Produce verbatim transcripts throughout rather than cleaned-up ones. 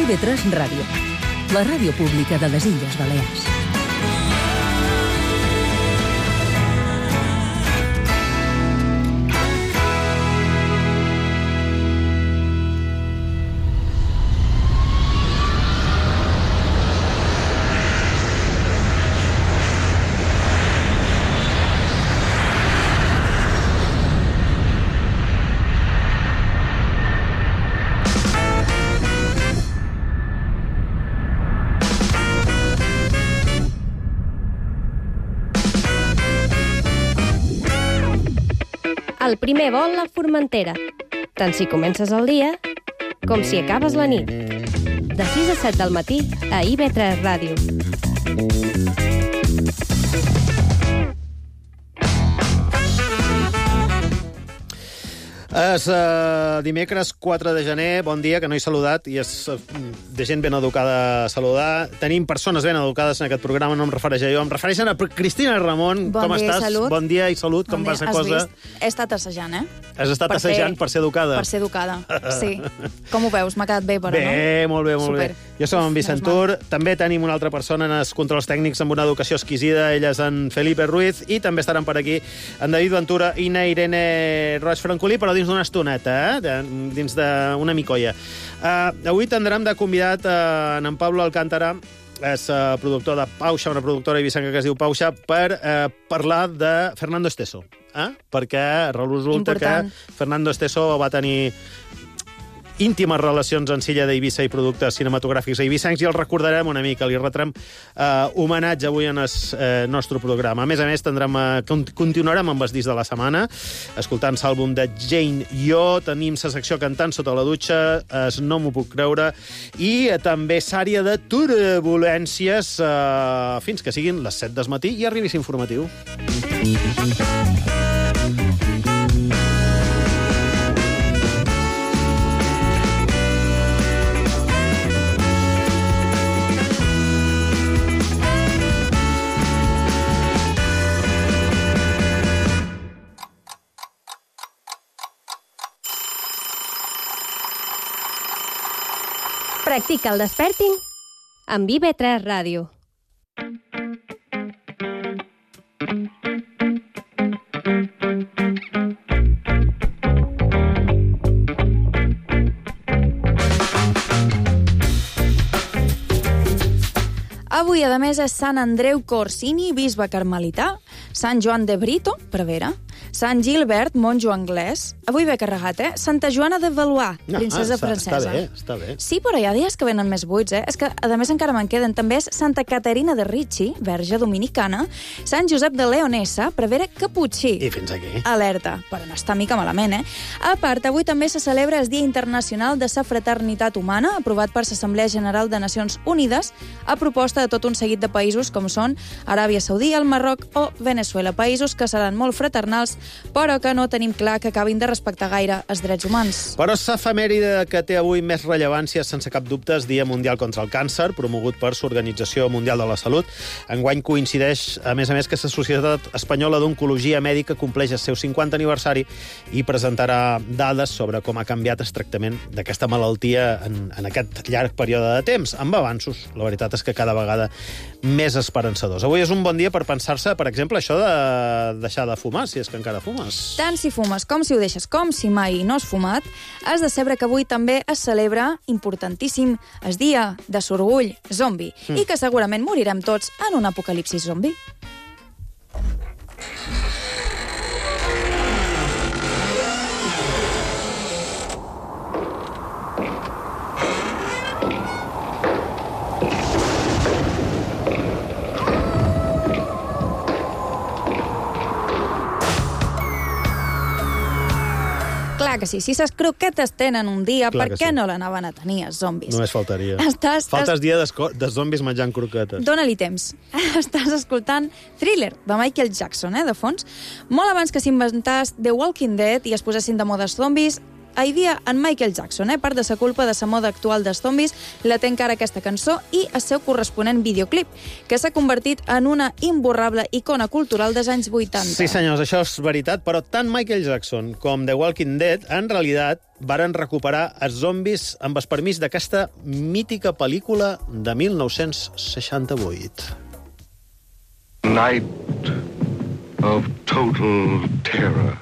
I V tres Ràdio, la ràdio pública de les Illes Balears. El primer vol a Formentera, tant si comences el dia com si acabes la nit. De sis a set del matí a I V tres Ràdio. És uh, dimecres quatre de gener, bon dia, que no he saludat, i és uh, de gent ben educada a saludar. Tenim persones ben educades en aquest programa, no em refereix a jo, em refereixen a Cristina Ramon. Bon com dia estàs? I salut. Bon dia i salut, bon com dia. vas a Has cosa? Vist? He estat assajant, eh? Has estat per assajant fer... per ser educada? Per ser educada, sí. Com ho veus? M'ha quedat bé, però, bé, no? Bé, molt bé, molt Super. bé. Jo som en Vicent Tur, també tenim una altra persona en els controls tècnics amb una educació exquisida, ella és en Felipe Ruiz, i també estaran per aquí en David Ventura i na Irene Roig Francolí, però dins d'una estoneta, eh? De, dins d'una micolla. Uh, avui tindrem de convidat uh, en Pablo Alcántara, és uh, productor de Pauxa, una productora ibicenca que es diu Pauxa, per uh, parlar de Fernando Esteso. Eh? Perquè resulta Important. que Fernando Esteso va tenir íntimes relacions en Silla d'Eivissa i productes cinematogràfics eivissencs, i el recordarem una mica, li retrem eh, homenatge avui en el eh, nostre programa. A més a més, tindrem, eh, continuarem amb els discs de la setmana, escoltant l'àlbum de Jane Yo, tenim la secció Cantant sota la dutxa, es No m'ho puc creure, i eh, també sària de turbulències eh, fins que siguin les set del matí i arribi l'informatiu. Practica el desperting amb I V tres Ràdio. Avui, a més, és Sant Andreu Corsini, bisbe carmelità, Sant Joan de Brito, prevera, Sant Gilbert, monjo anglès. Avui ve carregat, eh? Santa Joana de Valois, princesa ah, està, francesa. Està bé, està bé. Sí, però hi ha dies que venen més buits, eh? És que, a més, encara me'n queden. També és Santa Caterina de Ricci, verge dominicana, Sant Josep de Leonessa, prevera Caputxí. I fins aquí. Alerta, però no està mica malament, eh? A part, avui també se celebra el Dia Internacional de la Fraternitat Humana, aprovat per l'Assemblea General de Nacions Unides, a proposta de tot un seguit de països com són Aràbia Saudí, el Marroc o Venezuela, països que seran molt fraternals, però que no tenim clar que acabin de respectar gaire els drets humans. Però l'efemèride que té avui més rellevància, sense cap dubte, és Dia Mundial contra el Càncer, promogut per l'Organització Mundial de la Salut. Enguany coincideix, a més a més, que la Societat Espanyola d'Oncologia Mèdica compleix el seu cinquantè aniversari i presentarà dades sobre com ha canviat el tractament d'aquesta malaltia en, en aquest llarg període de temps, amb avanços. La veritat és que cada vegada més esperançadors. Avui és un bon dia per pensar-se, per exemple, això de deixar de fumar, si és que encara fumes. Tant si fumes com si ho deixes, com si mai no has fumat, has de saber que avui també es celebra, importantíssim, el dia de l'orgull zombi, mm. i que segurament morirem tots en un apocalipsis zombi. Clar que sí, si ses croquetes tenen un dia, Clar per que què sí. no l'anaven a tenir els zombis? Només faltaria. Estàs, Faltes dia de, de zombis menjant croquetes. Dóna-li temps. Estàs escoltant Thriller, de Michael Jackson, eh, de fons. Molt abans que s'inventàs The Walking Dead i es posessin de moda els zombis, hi havia en Michael Jackson, eh? Part de sa culpa de sa moda actual dels zombis la té encara aquesta cançó i el seu corresponent videoclip, que s'ha convertit en una imborrable icona cultural dels anys vuitanta. Sí, senyors, això és veritat, però tant Michael Jackson com The Walking Dead, en realitat, varen recuperar els zombis amb el permís d'aquesta mítica pel·lícula de mil nou-cents seixanta-vuit. Night of total terror.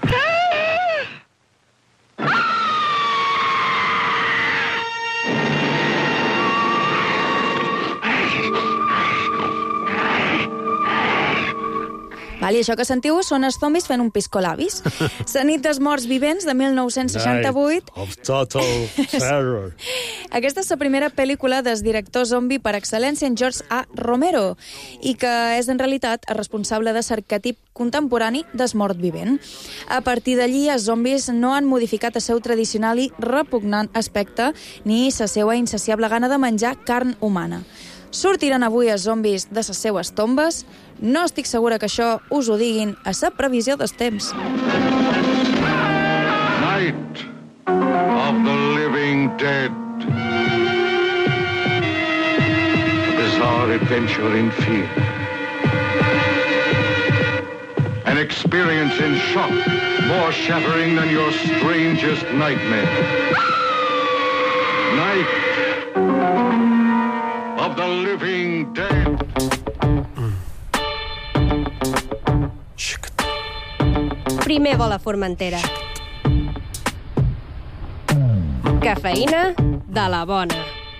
Vale, això que sentiu són els zombis fent un piscolabis. La nit dels morts vivents de mil nou-cents seixanta-vuit. Night of total terror. Aquesta és la primera pel·lícula del director zombi per excel·lència en George A. Romero i que és en realitat el responsable de l'arquetip contemporani del mort vivent. A partir d'allí, els zombis no han modificat el seu tradicional i repugnant aspecte ni la seva insaciable gana de menjar carn humana. Sortiran avui els zombis de les seues tombes? No estic segura que això us ho diguin a la previsió dels temps. Night of the living dead. A bizarre adventure in fear. An experience in shock more shattering than your strangest nightmare. Night of the living dead. Primer vol a Formentera. Cafeïna de la bona.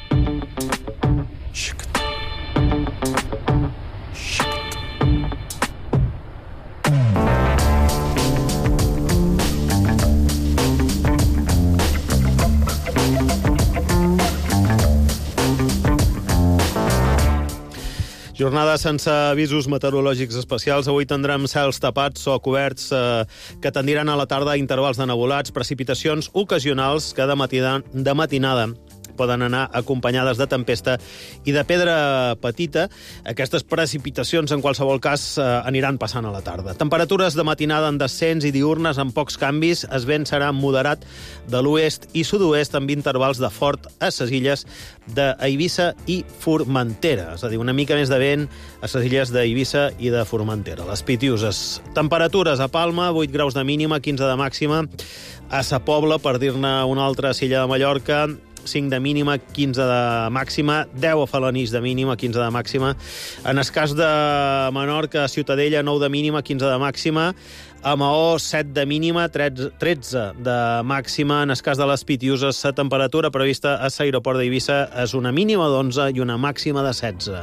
Jornada sense avisos meteorològics especials. Avui tindrem cels tapats o coberts eh, que tendiran a la tarda a intervals de nuvolats, precipitacions ocasionals que de matinada, de matinada poden anar acompanyades de tempesta i de pedra petita. Aquestes precipitacions, en qualsevol cas, eh, aniran passant a la tarda. Temperatures de matinada en descens i diurnes amb pocs canvis. El vent serà moderat de l'oest i sud-oest amb intervals de fort a les illes d'Eivissa i Formentera. És a dir, una mica més de vent a les illes d'Eivissa i de Formentera. Les Pitiuses. Temperatures a Palma, vuit graus de mínima, quinze de màxima. A Sa Pobla, per dir-ne una altra, Silla de Mallorca, cinc de mínima, quinze de màxima, deu a Felanís de mínima, quinze de màxima. En el cas de Menorca, Ciutadella, nou de mínima, quinze de màxima. A Maó, set de mínima, tretze de màxima. En el cas de les Pitiuses, la temperatura prevista a l'aeroport d'Eivissa és una mínima d'onze i una màxima de setze.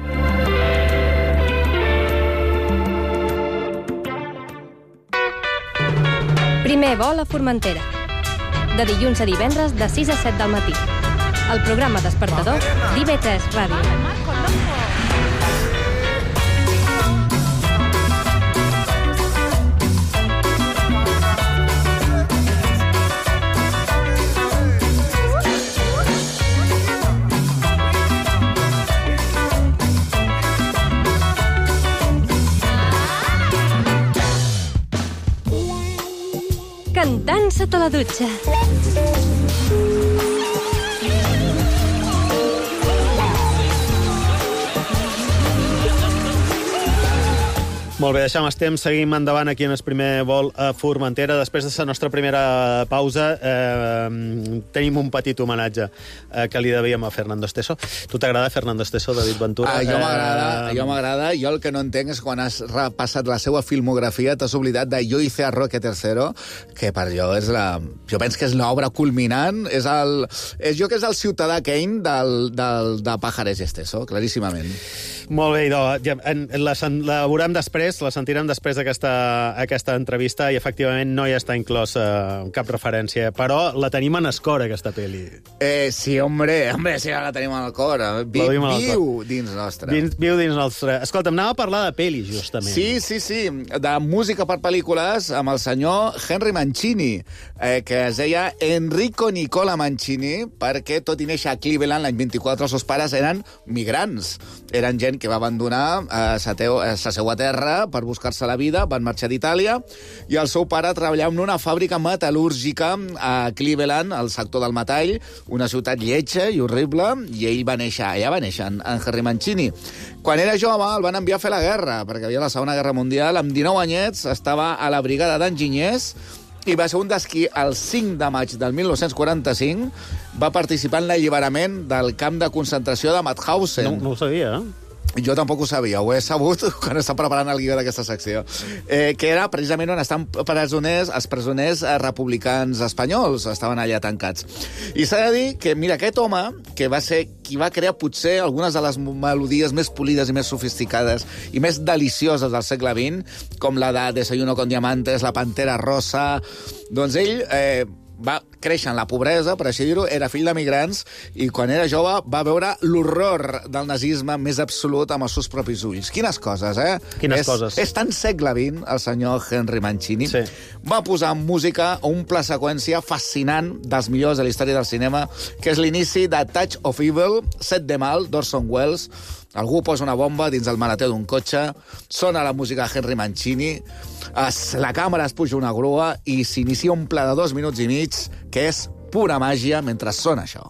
Primer vol a Formentera. De dilluns a divendres de sis a set del matí. El programa despertador d'I B tres Ràdio. Cantant sota la dutxa. Molt bé, deixem el temps, seguim endavant aquí en el primer vol a Formentera. Després de la nostra primera pausa eh, tenim un petit homenatge eh, que li devíem a Fernando Esteso. Tu t'agrada Fernando Esteso, David Ventura? Ah, jo m'agrada, eh... jo m'agrada. Jo el que no entenc és quan has repassat la seva filmografia t'has oblidat de Yo hice a Roque tercero, que per jo és la... Jo penso que és l'obra culminant, és el... És, jo que és el ciutadà Kane del, del, de Pájares i Esteso, claríssimament. Molt bé, idò. Ja, en, la, la veurem després, la sentirem després d'aquesta aquesta entrevista i efectivament no hi està inclosa cap referència, però la tenim en el cor, aquesta pel·li. Eh, sí, hombre, hombre, sí, la tenim al cor. Vi, viu dins nostre. Viu, viu dins nostre. Escolta, anava a parlar de pel·li, justament. Sí, sí, sí, de música per pel·lícules amb el senyor Henry Mancini, eh, que es deia Enrico Nicola Mancini, perquè tot i néixer a Cleveland l'any vint-i-quatre els seus pares eren migrants. Eren gent gent que va abandonar eh, sa, teu, eh, sa seva terra per buscar-se la vida, van marxar d'Itàlia, i el seu pare treballava en una fàbrica metal·lúrgica a Cleveland, al sector del metall, una ciutat lletja i horrible, i ell va néixer, allà va néixer, en, en Henry Mancini. Quan era jove el van enviar a fer la guerra, perquè havia la Segona Guerra Mundial, amb dinou anyets estava a la brigada d'enginyers, i va ser un dels qui, el cinc de maig del mil nou-cents quaranta-cinc, va participar en l'alliberament del camp de concentració de Mauthausen. No, no ho sabia, eh? Jo tampoc ho sabia, ho he sabut quan estava preparant el guió d'aquesta secció. Eh, que era precisament on estan presoners, els presoners eh, republicans espanyols, estaven allà tancats. I s'ha de dir que, mira, aquest home, que va ser qui va crear potser algunes de les melodies més polides i més sofisticades i més delicioses del segle vint, com la de Desayuno con Diamantes, La Pantera Rosa, doncs ell... Eh, va créixer en la pobresa, per així dir-ho, era fill d'emigrants, i quan era jove va veure l'horror del nazisme més absolut amb els seus propis ulls. Quines coses, eh? Quines és, coses. És tan segle vint, el senyor Henry Mancini. Sí. Va posar en música un pla seqüència fascinant dels millors de la història del cinema, que és l'inici de Touch of Evil, Set de Mal, d'Orson Welles. Algú posa una bomba dins el maletó d'un cotxe, sona la música de Henry Mancini, es, la càmera es puja una grua i s'inicia un pla de dos minuts i mig que és pura màgia mentre sona això.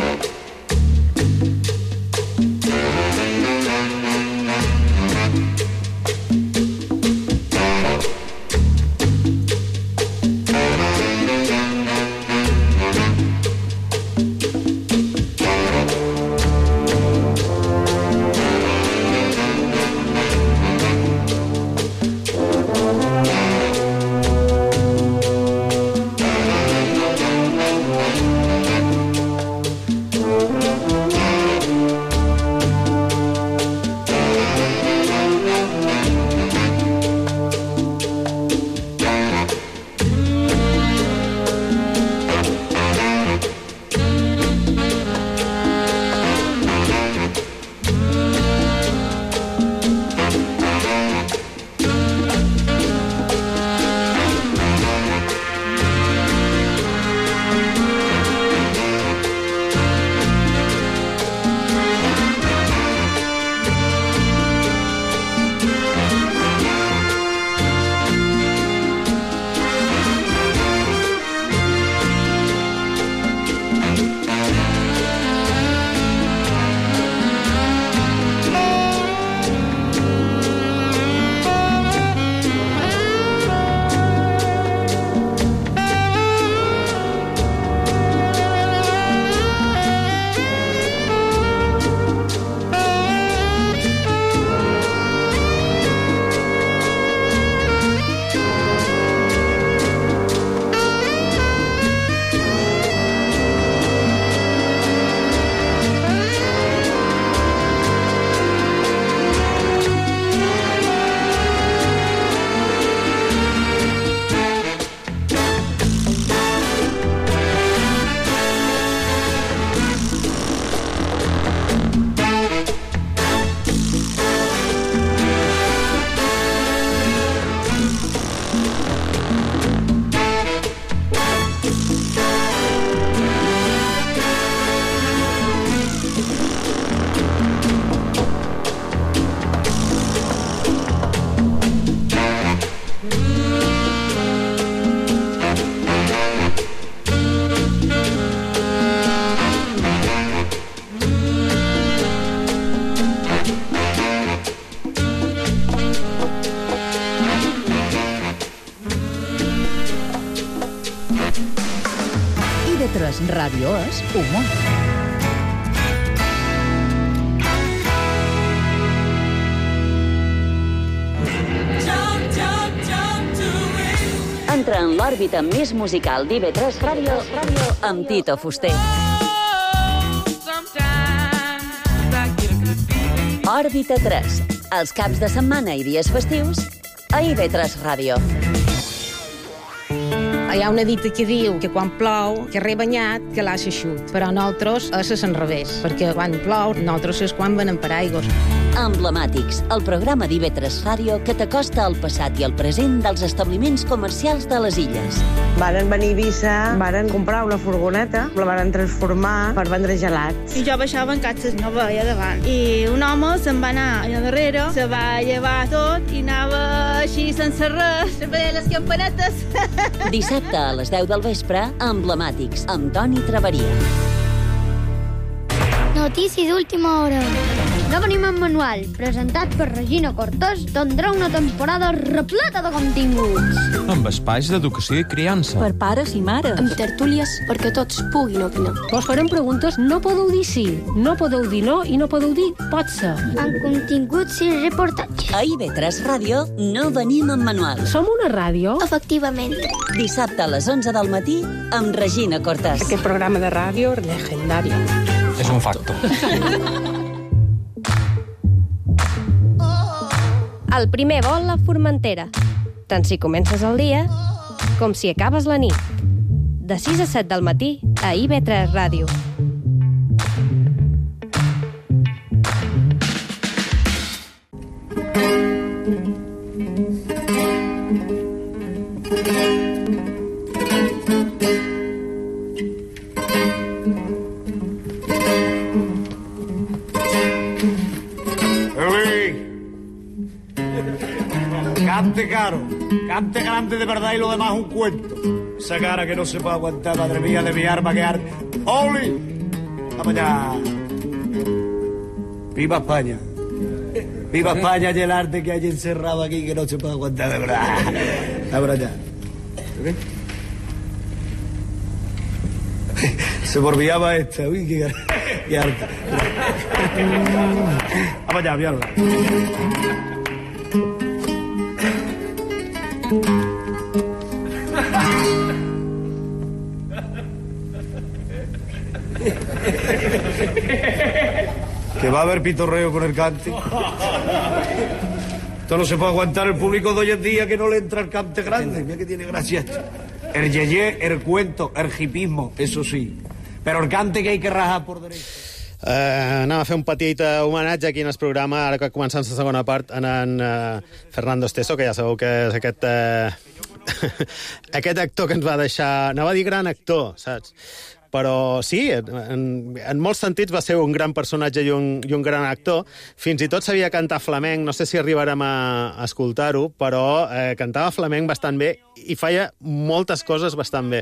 Ràdio és humor. Entra en l'òrbita més musical d'I V tres Ràdio amb Tito Fuster. Òrbita tres, els caps de setmana i dies festius a I V tres Ràdio. Hi ha una dita que diu que quan plou, que rebanyat, que l'ha xeixut. Però nosaltres és a l'enrevés, perquè quan plou, nosaltres és quan venem paraigües. Emblemàtics, el programa d'I V tres Ràdio que t'acosta al passat i al present dels establiments comercials de les illes. Varen venir a Eivissa, varen comprar una furgoneta, la varen transformar per vendre gelats. I jo baixava en catxes, no veia davant. I un home se'n va anar allà darrere, se va llevar tot i anava així sense res, se veia les campanetes. Dissabte a les deu del vespre, Emblemàtics, amb Toni Traveria. Notícies d'última hora. No venim en manual, presentat per Regina Cortés, tindrà una temporada repleta de continguts. Amb espais d'educació i criança. Per pares i mares. Amb tertúlies perquè tots puguin opinar. Vos farem preguntes, no podeu dir sí, no podeu dir no i no podeu dir pot ser. Amb continguts i reportatges. A I V tres Ràdio no venim en manual. Som una ràdio? Efectivament. Dissabte a les onze del matí amb Regina Cortés. Aquest programa de ràdio legendari. És un facto. El primer vol a Formentera. Tant si comences el dia com si acabes la nit. De sis a set del matí a I V tres Ràdio. Cante caro, cante grande de verdad y lo demás un cuento. Esa cara que no se puede aguantar, madre mía, de mi arma que arte. ¡Oli! ¡Vamos allá! ¡Viva España! ¡Viva España y el arte que hay encerrado aquí que no se puede aguantar, de verdad! ¡Vamos allá! ¿Okay? Se me olvidaba esta, uy, qué, qué arte. ¡Vamos allá, mierda! Que va a haber pitorreo con el cante. Esto no se puede aguantar el público de hoy en día que no le entra el cante grande. Mira que tiene gracia esto. El yeye, el cuento, el hipismo, eso sí. Però el cante que hay que rajar por derecho. Uh, anem a fer un petit uh, homenatge aquí en el programa, ara que començant la segona part, anant uh, Fernando Esteso, que ja sabeu que és aquest uh, aquest actor que ens va deixar, anava a dir gran actor, saps? Però sí, en, en molts sentits va ser un gran personatge i un, i un gran actor. Fins i tot sabia cantar flamenc, no sé si arribarem a, a escoltar-ho, però eh, cantava flamenc bastant bé i feia moltes coses bastant bé.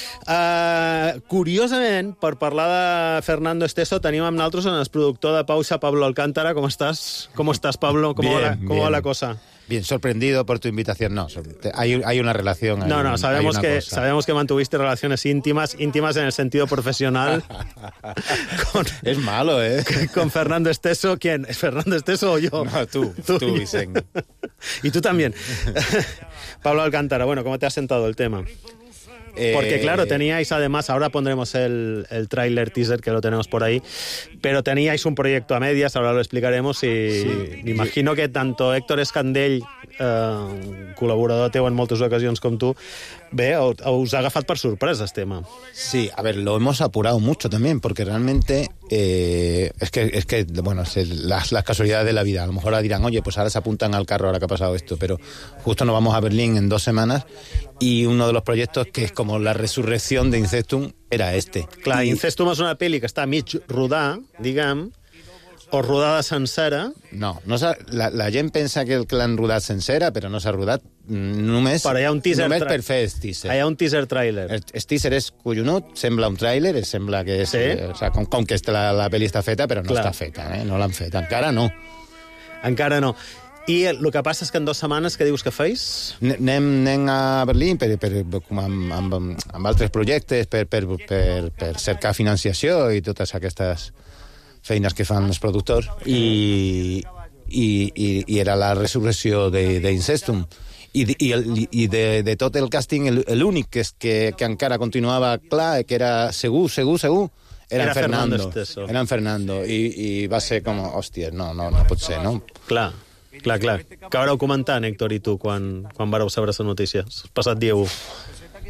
Uh, curiosament, per parlar de Fernando Esteso, tenim amb nosaltres en el productor de Pausa, Pablo Alcántara. ¿Cómo estás? ¿Cómo estás, Pablo? ¿Cómo, bien, va, la, cómo bien. va la cosa? Bien, sorprendido por tu invitación. No, hay, hay una relación. Hay no, no, sabemos un, que cosa. sabemos que mantuviste relaciones íntimas, íntimas en el sentido profesional. con, es malo, ¿eh? Con Fernando Esteso. ¿Quién? ¿Es Fernando Esteso o yo? No, tú, tú, tú Vicente. Y tú también. Pablo Alcántara, bueno, ¿cómo te ha sentado el tema? Eh... Porque, claro, teníais además, ahora pondremos el, el tráiler teaser que lo tenemos por ahí, pero teníais un proyecto a medias, ahora lo explicaremos, y sí, me imagino que tanto Héctor Escandell, eh, col·laborador teu en moltes ocasions com tu, bé, us ha agafat per sorpresa este tema. Sí, a ver, lo hemos apurado mucho también, porque realmente eh, es que, es que bueno, es el, las, las casualidades de la vida. A lo mejor ahora dirán, oye, pues ahora se apuntan al carro ahora que ha pasado esto, pero justo nos vamos a Berlín en dos semanas y uno de los proyectos que es como la resurrección de Incestum era este. Clar, I... Incestum és una pel·li que està mig rodar, diguem, o rodada sencera. No, no la, la gent pensa que l'han rodat sencera, però no s'ha rodat només, però hi ha un teaser només tra... per fer el teaser. Hi ha un teaser trailer. El, el teaser és collonut, sembla un trailer, sembla que és... Sí? Eh, o sea, com, com que la, la pel·li està feta, però no Clar. està feta, eh? No l'han fet, encara no. Encara no. I el que passa és que en dues setmanes, què dius que feis? Anem, anem a Berlín per, per, com amb, amb, amb altres projectes per, per, per, per cercar financiació i totes aquestes feines que fan els productors i, i, i, i era la resurrecció d'Incestum. I, i, el, i de, de tot el càsting, l'únic que, que, que encara continuava clar, que era segur, segur, segur, era, era Fernando. Fernando era en Fernando. I, I va ser com, hòstia, no, no, no pot ser, no? Clar. Clar, clar. Què vareu comentar, Héctor i tu, quan, quan vareu saber la notícia? El passat dia u.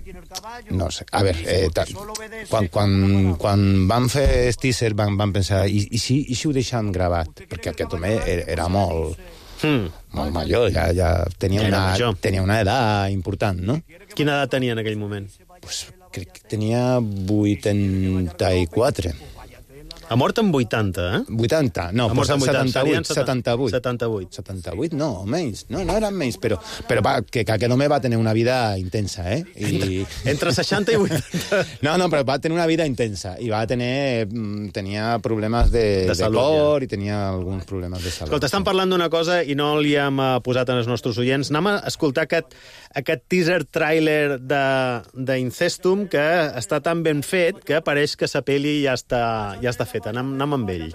No sé, a veure, eh, ta, quan, quan, quan van fer el teaser van, van pensar, i, i, si, i si ho deixem gravat? Perquè aquest home era, era molt, mm. molt major, ja, ja tenia, ja una, tenia una edat important, no? Quina edat tenia en aquell moment? Pues, crec que tenia vuitanta-quatre. Ha mort en vuitanta, eh? vuitanta, no, ha mort en setanta-vuit, setanta-vuit. setanta-vuit. setanta-vuit, no, o menys. No, no eren menys, però, però va, que, que aquest home va tenir una vida intensa, eh? I... Entre seixanta i vuitanta. No, no, però va tenir una vida intensa i va tenir... Tenia problemes de, de, de cor ja. I tenia alguns problemes de salut. Escolta, estan parlant d'una cosa i no li hem posat en els nostres oients. Anem a escoltar aquest, aquest teaser tràiler d'Incestum que està tan ben fet que pareix que la pel·li ja està, ja està feta. Anem, anem amb ell.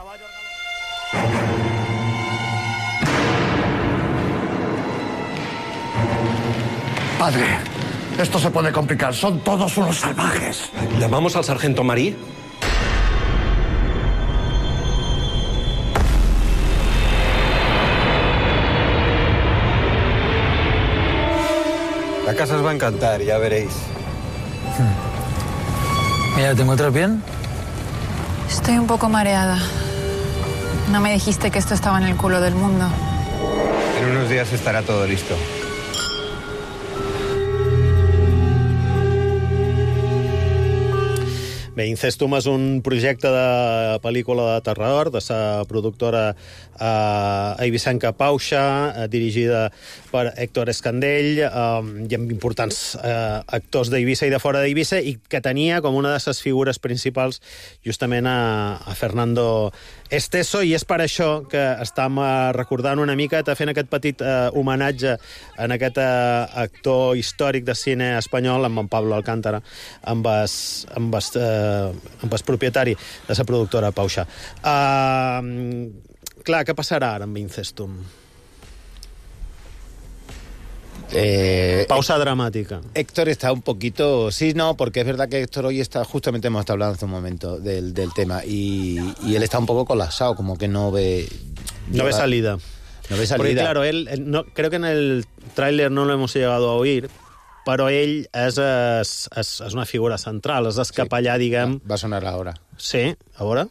Padre, esto se puede complicar. Son todos unos salvajes. ¿Llamamos al sargento Marí? La casa os va a encantar, ya veréis. Mira, ¿te encuentras bien? Estoy un poco mareada. No me dijiste que esto estaba en el culo del mundo. En unos días estará todo listo. Bé, Incestum és un projecte de pel·lícula de terror de la productora eh, eivissenca Pauxa, eh, dirigida per Héctor Escandell, eh, i amb importants eh, actors d'Eivissa i de fora d'Eivissa, i que tenia com una de les figures principals justament a, a Fernando Esteso, i és per això que estem eh, recordant una mica, fent aquest petit eh, homenatge en aquest eh, actor històric de cine espanyol, amb en Pablo Alcántara, amb el, amb el, eh, amb el propietari de la productora Pauxa. Uh, clar, què passarà ara amb Incestum? Eh, Pausa dramática. Héctor está un poquito... Sí, no, porque es verdad que Héctor hoy está... Justamente hemos estado hablando hace un momento del, del tema y, y él está un poco colapsado, como que no ve... No ve salida. No ve salida. Porque claro, él, él no, creo que en el tráiler no lo hemos llegado a oír, però ell és, és, és, és una figura central, és el capellà, sí, diguem... Va sonar ara. Sí, a veure...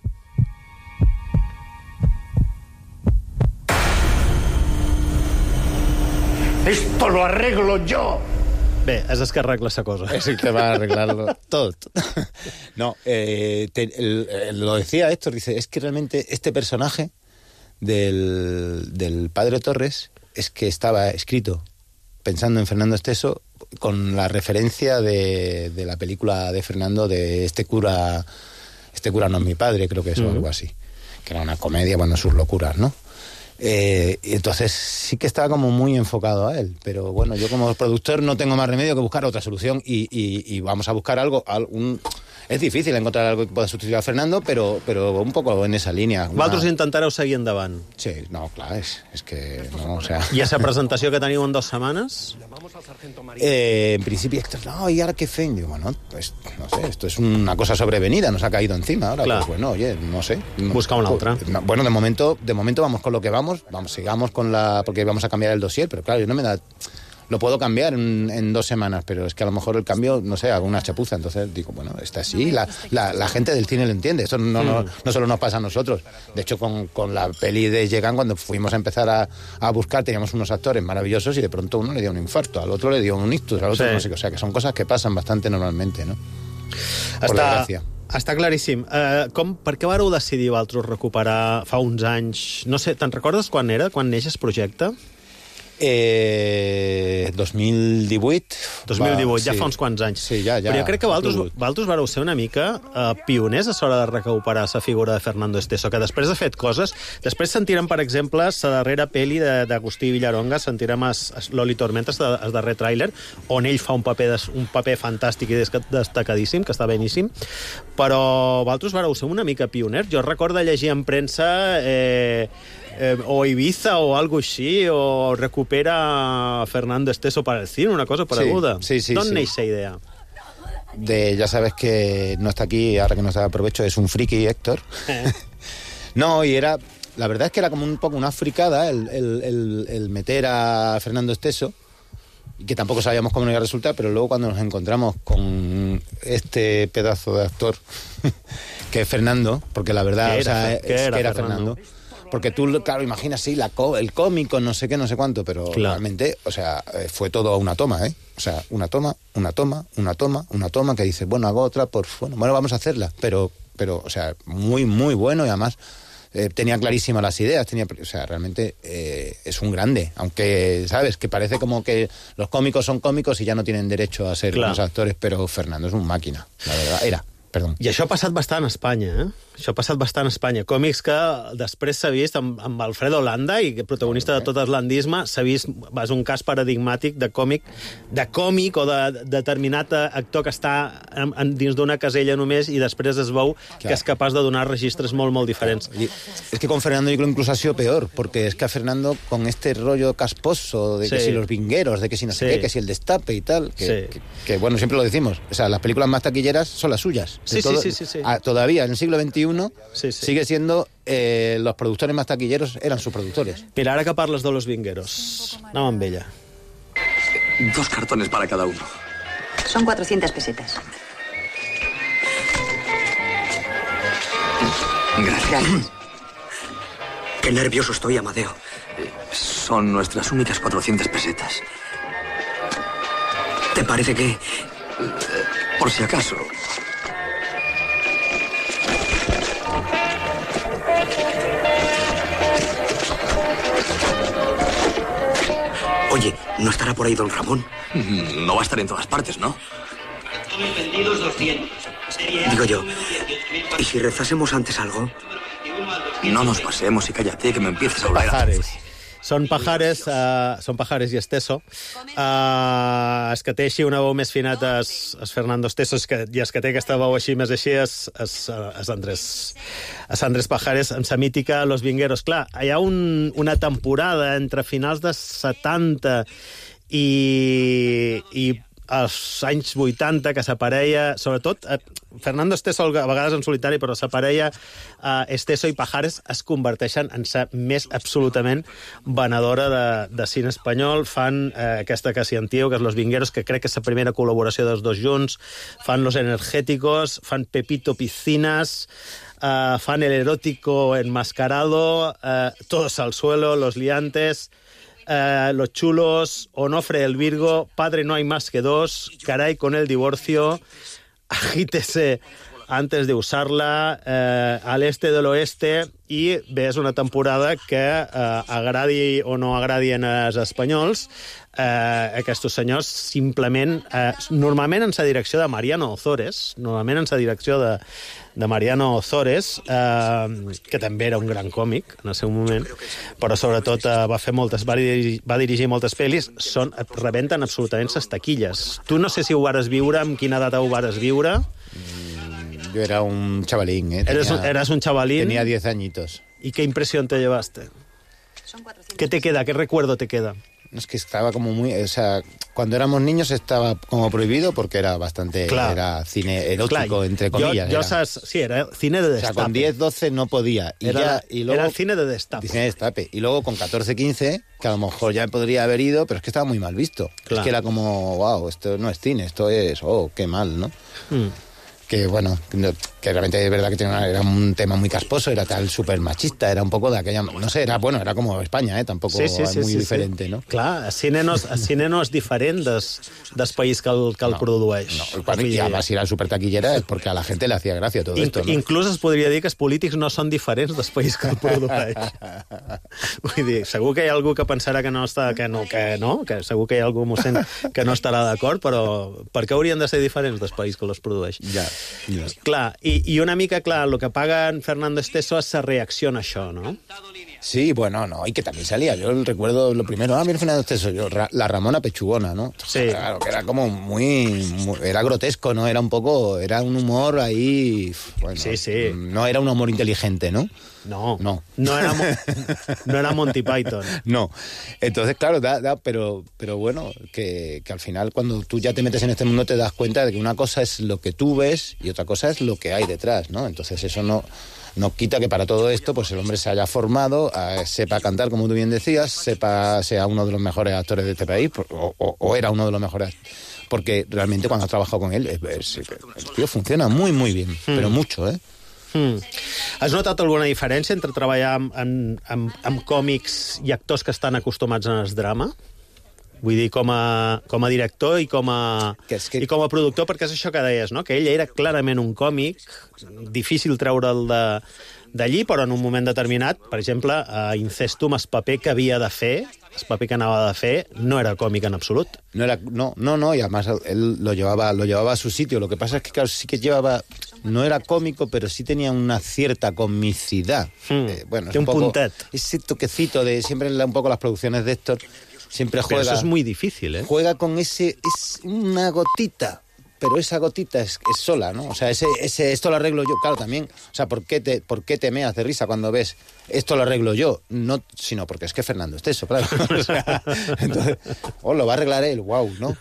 Esto lo arreglo yo. Bé, és el que arregla esa cosa. Es el que va a arreglarlo todo. No, eh, te, el, el, lo decía Héctor, dice, es que realmente este personaje del, del padre Torres es que estaba escrito pensando en Fernando Esteso con la referencia de, de la película de Fernando de este cura, este cura no es mi padre, creo que es, mm. o algo así, que era una comedia, bueno, sus locuras, ¿no? Eh, y entonces sí que estaba como muy enfocado a él, pero bueno, yo como productor no tengo más remedio que buscar otra solución y, y, y vamos a buscar algo, un... Es difícil encontrar algo que pueda sustituir a Fernando, pero, pero un poco en esa línia. Una... Vosaltres intentareu seguir endavant. Sí, no, clar, és, és que... No, o sea... I a la presentació que teniu en dues setmanes? Eh, en principi, Héctor, no, ¿y ahora qué fem? Digo, bueno, pues, no sé, esto es una cosa sobrevenida, nos ha caído encima ahora. Pues bueno, oye, no sé. Busca una otra. No, bueno, de momento, de momento vamos con lo que vamos, vamos, sigamos con la... Porque vamos a cambiar el dossier, pero claro, yo no me da... Lo puedo cambiar en, en dos semanas, pero es que a lo mejor el cambio, no sé, hago una chapuza. Entonces digo, bueno, está así. La, la, la gente del cine lo entiende. Esto no, no, no solo nos pasa a nosotros. De hecho, con, con la peli de Llegan, cuando fuimos a empezar a, a buscar, teníamos unos actores maravillosos y de pronto uno le dio un infarto, al otro le dio un ictus, al otro sí. no sé. O sea, que son cosas que pasan bastante normalmente, ¿no? Por Està... desgràcia. Està claríssim. Uh, com, per què vareu decidir vosaltres recuperar fa uns anys... No sé, te'n recordes quan era, quan neix el projecte? Eh, dos mil divuit. dos mil divuit, va, ja sí. fa uns quants anys. Sí, ja, ja. Però jo crec que vosaltres, vosaltres vareu ser una mica uh, pioners a l'hora de recuperar la figura de Fernando Esteso, que després ha fet coses. Després sentirem, per exemple, la darrera pel·li d'Agustí Villaronga, sentirem l'Oli Tormentas, el darrer tràiler, on ell fa un paper, un paper fantàstic i destacadíssim, que està beníssim. Però vosaltres vareu ser una mica pioners. Jo recordo llegir en premsa... Eh, Eh, o Ibiza o algo així, o recupera Fernando Esteso para el cine, una cosa pareguda. Sí, sí, sí. ¿Dónde sí. nace esa idea? De, ya sabes que no está aquí, ahora que nos da provecho, es un friki, Héctor. Eh. No, y era... La verdad es que era como un poco una fricada el, el, el, el meter a Fernando Esteso, y que tampoco sabíamos cómo nos iba a resultar, pero luego cuando nos encontramos con este pedazo de actor que es Fernando, porque la verdad, o sea, es, que era, era Fernando. Fernando. Porque tú, claro, imaginas, sí, la co- el cómico, no sé qué, no sé cuánto, pero claro. realmente, o sea, fue todo una toma, ¿eh? O sea, una toma, una toma, una toma, una toma, que dices, bueno, hago otra, por bueno, bueno, vamos a hacerla. Pero, pero o sea, muy, muy bueno y además eh, tenía clarísimas las ideas, tenía, o sea, realmente eh, es un grande, aunque, ¿sabes? Que parece como que los cómicos son cómicos y ya no tienen derecho a ser unos actores, pero Fernando és un màquina, la verdad, era. Perdó. I això ha passat bastant a Espanya, eh? Això ha passat bastant a Espanya. Còmics que després s'ha vist amb, amb Alfredo Landa, i protagonista de tot l'andisme, s'ha vist, és un cas paradigmàtic de còmic, de còmic o de, de determinat actor que està en, en, dins d'una casella només i després es veu claro. que és capaç de donar registres molt, molt diferents. Y es que con Fernando yo creo incluso ha sido peor, porque es que a Fernando con este rollo casposo de sí. que si los vingueros, de que si no sé sí. qué, que si el destape y tal, que, sí. que, que bueno, siempre lo decimos, o sea, las películas más taquilleras son las suyas. Sí, todo, sí, sí, sí, sí. A, todavía en el siglo veintiuno sí, sí. sigue siendo eh, los productores más taquilleros eran sus productores. Mira, ara que parles de Los Vingueros, anem amb ella. Dos cartones para cada uno. Son cuatrocientas pesetas. Gracias. Qué nervioso estoy, Amadeo. Son nuestras únicas cuatrocientas pesetas. ¿Te parece que, por si acaso... Oye, ¿no estará por ahí don Ramón? No va a estar en todas partes, ¿no? Vendidos doscientos. Digo yo, ¿y si rezásemos antes algo? No nos pasemos y cállate, que me empieces a hablar. Pajares. Són Pajares, uh, són Pajares i Esteso. Uh, es que té així una veu més finata és, és Fernando Esteso, es que, i es que té aquesta veu així més així és, és, és, Andrés, és Andrés Pajares, amb sa mítica Los Vingueros. Clar, hi ha un, una temporada entre finals de setanta i... i als anys vuitanta, que s'aparella, sobretot, eh, Fernando Esteso a vegades en solitari, però s'aparella eh, Esteso i Pajares es converteixen en sa més absolutament venedora de, de cine espanyol. Fan eh, aquesta que s'hi antiu, que és Los Vingueros, que crec que és la primera col·laboració dels dos junts. Fan Los Energéticos, fan Pepito Piscinas, eh, fan El Erótico Enmascarado, eh, Todos al Suelo, Los Liantes... Uh, Los Chulos, Onofre el Virgo, Padre no hay más que dos, Caray con el divorcio, Agítese antes de usarla, uh, Al este del oeste, i bé, és una temporada que uh, agradi o no agradi en els espanyols, uh, aquests senyors simplement, uh, normalment en la direcció de Mariano Ozores, normalment en la direcció de, de Mariano Ozores, uh, que també era un gran còmic en el seu moment, però sobretot uh, va fer moltes, va dirigir, va dirigir moltes pel·lis, són, rebenten absolutament les taquilles. Tu no sé si ho vares viure, amb quina data ho vares viure... Yo era un chavalín, ¿eh? Tenía, eres, eras un chavalín. Tenía diez añitos. ¿Y qué impresión te llevaste? ¿Qué te queda? ¿Qué recuerdo te queda? Es que estaba como muy... O sea, cuando éramos niños estaba como prohibido porque era bastante... Claro. Era cine erótico, claro. entre comillas. Yo, yo sabes, sí, era cine de destape. O sea, con diez, doce no podía. Y era, ya, y luego, era cine de destape. Cine de destape. Y luego con catorce, quince, que a lo mejor ya podría haber ido, pero es que estaba muy mal visto. Claro. Es que era como, wow, esto no es cine, esto es, oh, qué mal, ¿no? Mm. Que bueno, que realmente es verdad que tenía una, era un tema muy casposo, era tal súper machista, era un poco de aquella... No sé, era bueno, era como España, eh? Tampoco sí, sí, sí, muy sí, diferente, sí. ¿no? Clar, el cine no, el cine no és diferent des, des país que el, que el no, produeix. No, y además si era súper taquillera es porque a la gente le hacía gracia todo In, esto, ¿no? Inclús es podria dir que els polítics no són diferents des país que el produeix. Vull dir, segur que hi ha algú que pensarà que no, està, que no, que no, que segur que hi ha algú mossèn que no estarà d'acord, però per què haurien de ser diferents des país que els produeix? Ja, ja. Clar, i, i una mica, clar, el que paga en Fernando Esteso es la reacción a això, ¿no? Sí, bueno, no, y que también salía. Yo recuerdo lo primero, ah, mira Fernando Esteso, yo, ra, la Ramona Pechugona, ¿no? Sí. Claro, que era como muy, muy... Era grotesco, ¿no? Era un poco... Era un humor ahí... Bueno, sí, sí. No era un humor inteligente, ¿no? No, no, no era, no era Monty Python. No, entonces claro, da, da, pero, pero bueno, que, que al final cuando tú ya te metes en este mundo te das cuenta de que una cosa es lo que tú ves y otra cosa es lo que hay detrás, ¿no? Entonces eso no, no quita que para todo esto pues el hombre se haya formado, eh, sepa cantar, como tú bien decías, sepa sea uno de los mejores actores de este país, o, o, o era uno de los mejores, porque realmente cuando has trabajado con él, es, es, el tío funciona muy, muy bien, mm. pero mucho, ¿eh? Mm. Has notat alguna diferència entre treballar amb, amb, amb, amb còmics i actors que estan acostumats en el drama? Vull dir, com a, com a director i com a, que que... i com a productor, perquè és això que deies, no? Que ell era clarament un còmic, difícil treure'l de, d'allí, però en un moment determinat, per exemple, a Incestum, el paper que havia de fer, el paper que anava de fer, no era còmic en absolut. No, era, no, no, no, y además él lo llevaba, lo llevaba a su sitio. Lo que pasa es que, claro, sí que llevaba... No era cómico, pero sí tenía una cierta comicidad. Mm, eh, bueno, es un, un poco, puntet. Ese toquecito de siempre un poco las producciones de Héctor, siempre juega... Pero eso es muy difícil, ¿eh? Juega con ese... Es una gotita, pero esa gotita es, es sola, ¿no? O sea, ese, ese, esto lo arreglo yo, claro, también. O sea, ¿por qué te, por qué te meas de risa cuando ves esto lo arreglo yo? No, sino porque es que Fernando Esteso, claro. O sea, entonces, oh, lo va a arreglar él, wow, ¿no?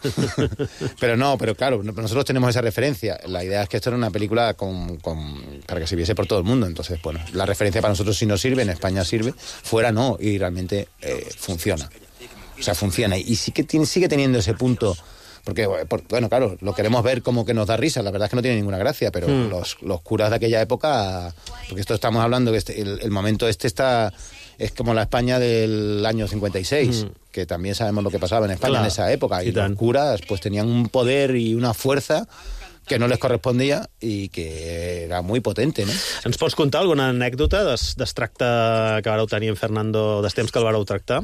Pero no, pero claro, nosotros tenemos esa referencia. La idea es que esto era una película con, con, para que se viese por todo el mundo. Entonces, bueno, la referencia para nosotros sí nos sirve, en España sirve, fuera no, y realmente eh, funciona. O sea, funciona. Y sí que tiene, sigue teniendo ese punto... Porque, bueno, claro, lo queremos ver como que nos da risa, la verdad es que no tiene ninguna gracia, pero mm. los, los curas de aquella época, porque esto estamos hablando, que este, el, el momento este está, es como la España del año cincuenta y seis, mm. que también sabemos lo que pasaba en España, claro, en esa época, y, y los curas pues tenían un poder y una fuerza que no les correspondía i que era muy potente, no? Ens pots contar alguna anècdota des, des tracte que vareu tenir en Fernando, des temps que el vareu tractar?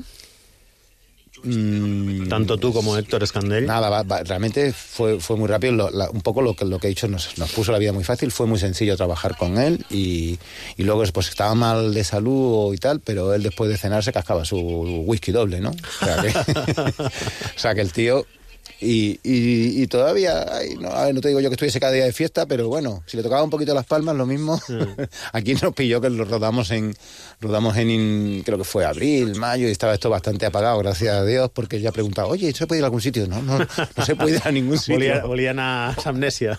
Mm, tanto tú como Héctor Escandell. Nada, va, va, realmente fue, fue muy rápido. Lo, la, un poco lo que, lo que he dicho nos, nos puso la vida muy fácil. Fue muy sencillo trabajar con él y, y luego pues estaba mal de salud y tal, pero él después de cenar se cascaba su whisky doble, ¿no? O sea que, o sea que el tío... Y, y, y todavía, ay, no, a ver, no te digo yo que estuviese cada día de fiesta, pero bueno, si le tocaba un poquito las palmas, lo mismo. Sí. Aquí nos pilló que lo rodamos en, rodamos en, creo que fue abril, mayo, y estaba esto bastante apagado, gracias a Dios, porque ella preguntaba, oye, ¿se puede ir a algún sitio? No, no, no se puede ir a ningún sitio. Volia, volia anar a Amnèsia.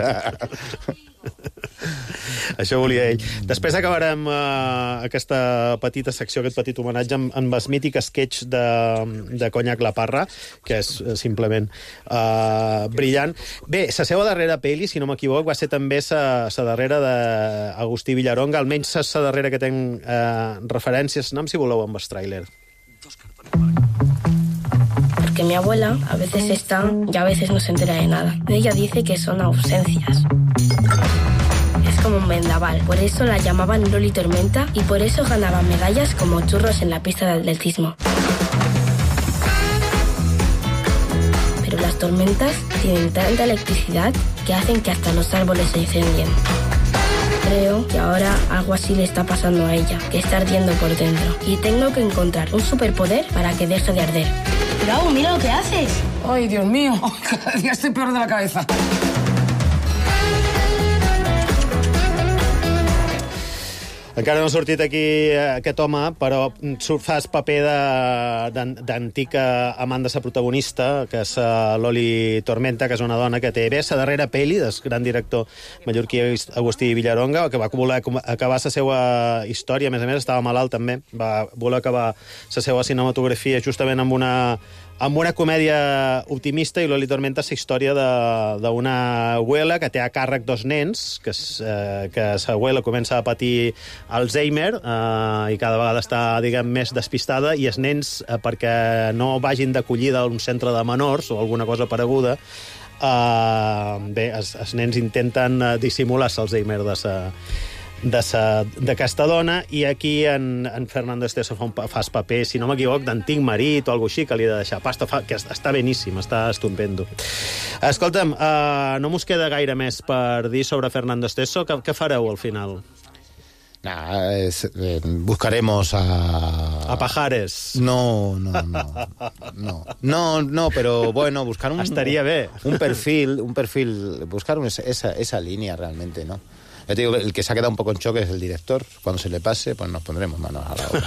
Això volia ell. Després acabarem uh, aquesta petita secció, aquest petit homenatge amb, amb el mític sketch de, de Conyac La Parra, que és uh, simplement uh, brillant. Bé, la seva darrera pel·li, si no m'equivoc, va ser també la darrera d'Agustí Villaronga, almenys la darrera que tenc uh, referències. Anem, si voleu, amb el tràiler. Porque mi abuela a veces está y a veces no se entera de nada. Ella dice que son ausencias. Es como un vendaval. Por eso la llamaban Loli Tormenta y por eso ganaban medallas como churros en la pista de atletismo. Pero las tormentas tienen tanta electricidad que hacen que hasta los árboles se incendien. Creo que ahora algo así le está pasando a ella, que está ardiendo por dentro. Y tengo que encontrar un superpoder para que deje de arder. Cuidado, mira lo que haces. Ay, Dios mío, cada día estoy peor de la cabeza. Encara no ha sortit aquí aquest home, però fa el paper d'antica amant de la protagonista, que és Loli Tormenta, que és una dona que té bé la darrera pel·li del gran director mallorquí Agustí Villaronga, que va voler acabar la seva història, a més a més estava malalt també, va voler acabar la seva cinematografia justament amb una amb una comèdia optimista, i Loli Tormenta és la història d'una abuela que té a càrrec dos nens, que, eh, que l'abuela comença a patir Alzheimer eh, i cada vegada està, diguem, més despistada, i els nens, eh, perquè no vagin d'acollida a un centre de menors o alguna cosa pareguda, eh, bé, els, els nens intenten dissimular l'Alzheimer de sa d'aquesta dona, i aquí en, en Fernando Esteso fa, un, fa el paper, si no m'equivoc, d'antic marit o alguna així, que li ha de deixar pasta, fa, que està beníssim, està estupendo. Escolta'm, uh, no mos queda gaire més per dir sobre Fernando Esteso. Què, què fareu al final? Nah, es, eh, buscaremos a... A Pajares. No, no, no. No, no, no, pero bueno, buscar un... Estaría bé. Un perfil, un perfil, buscar un, esa, esa línea realmente, ¿no? Ya te digo, el que se ha quedado un poco en choque es el director. Cuando se le pase, pues nos pondremos manos a la obra.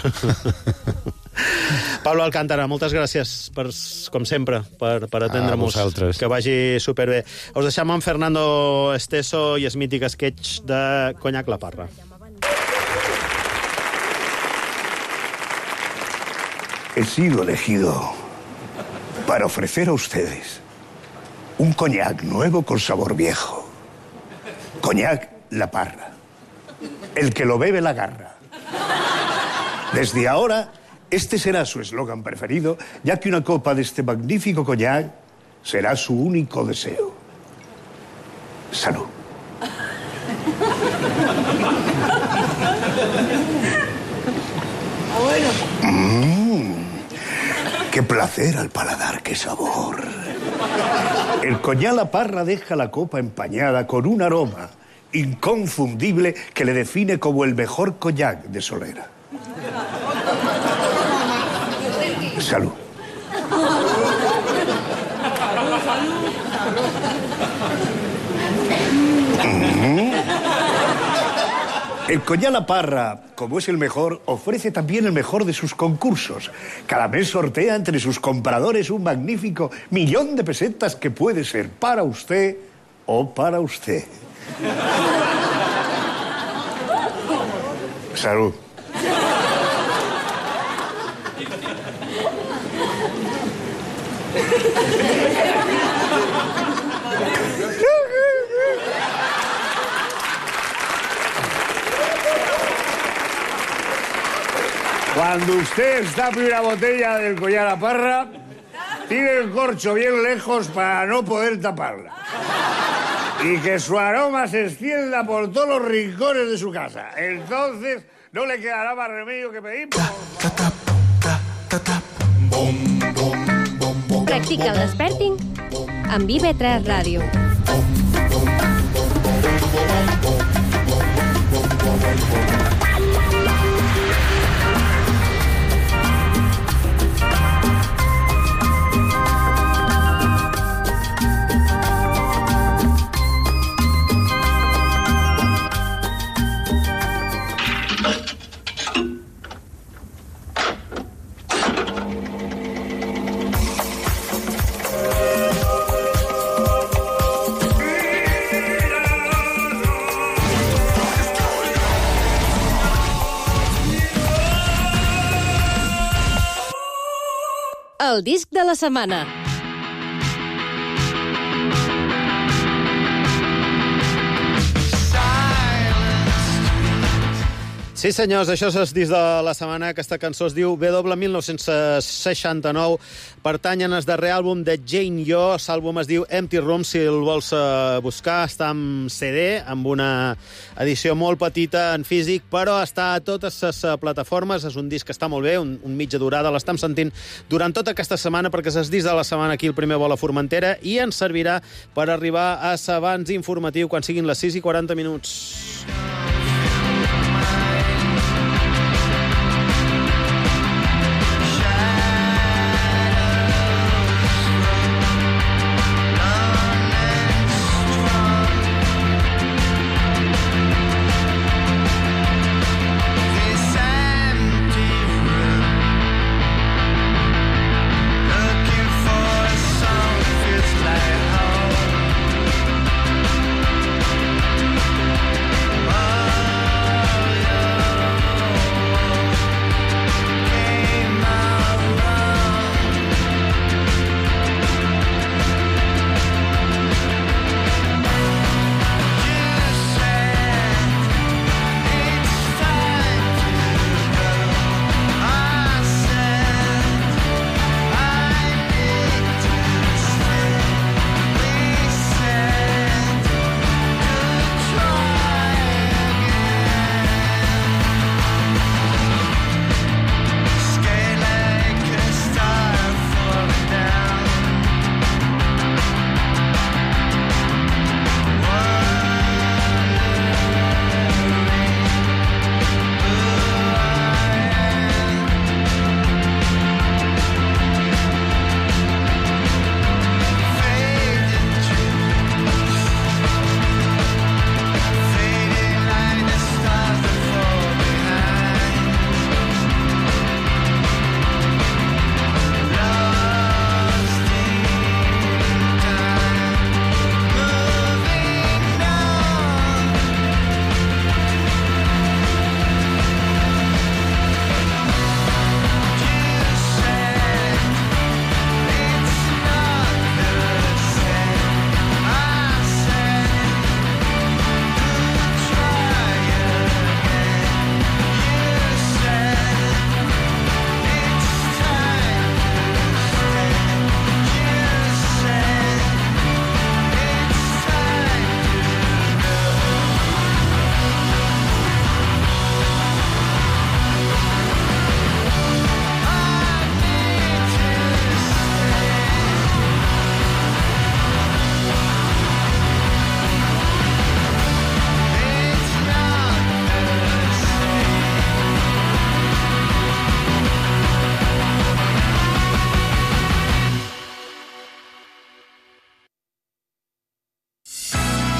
Pablo Alcántara, moltes gràcies, per, com sempre, per, per atendre-nos. Que vagi superbé. Us deixem amb Fernando Esteso i el mític sketch de Conyac La Parra. He sido elegido para ofrecer a ustedes un coñac nuevo con sabor viejo. Coñac La Parra. El que lo bebe la agarra. Desde ahora, este será su eslogan preferido, ya que una copa de este magnífico coñac será su único deseo. Salud. Mmm, qué placer al paladar, qué sabor. El coñac La Parra deja la copa empañada con un aroma inconfundible que le define como el mejor coñac de Solera. Salud. Mm. El Coñac La Parra, como es el mejor, ofrece también el mejor de sus concursos. Cada mes sortea entre sus compradores un magnífico millón de pesetas que puede ser para usted o para usted. Salud. Cuando usted destape una botella del Coñac La Parra, tire el corcho bien lejos para no poder taparla. Y que su aroma se extienda por todos los rincones de su casa. Entonces, no le quedará más remedio que pedir... Practica el Desperting amb I V tres Ràdio. El disc de la setmana. Sí, senyors, això és el disc de la setmana. Aquesta cançó es diu W mil nou-cents seixanta-nou. Pertany en el darrer àlbum de Jane Yo. L'àlbum es diu Empty Room, si el vols buscar. Està en C D, amb una edició molt petita en físic, però està a totes les plataformes. És un disc que està molt bé, un, un mitja durada. L'estem sentint durant tota aquesta setmana, perquè és el disc de la setmana aquí, el primer vol a Formentera, i ens servirà per arribar a l'abans informatiu quan siguin les sis i quaranta minuts. Oh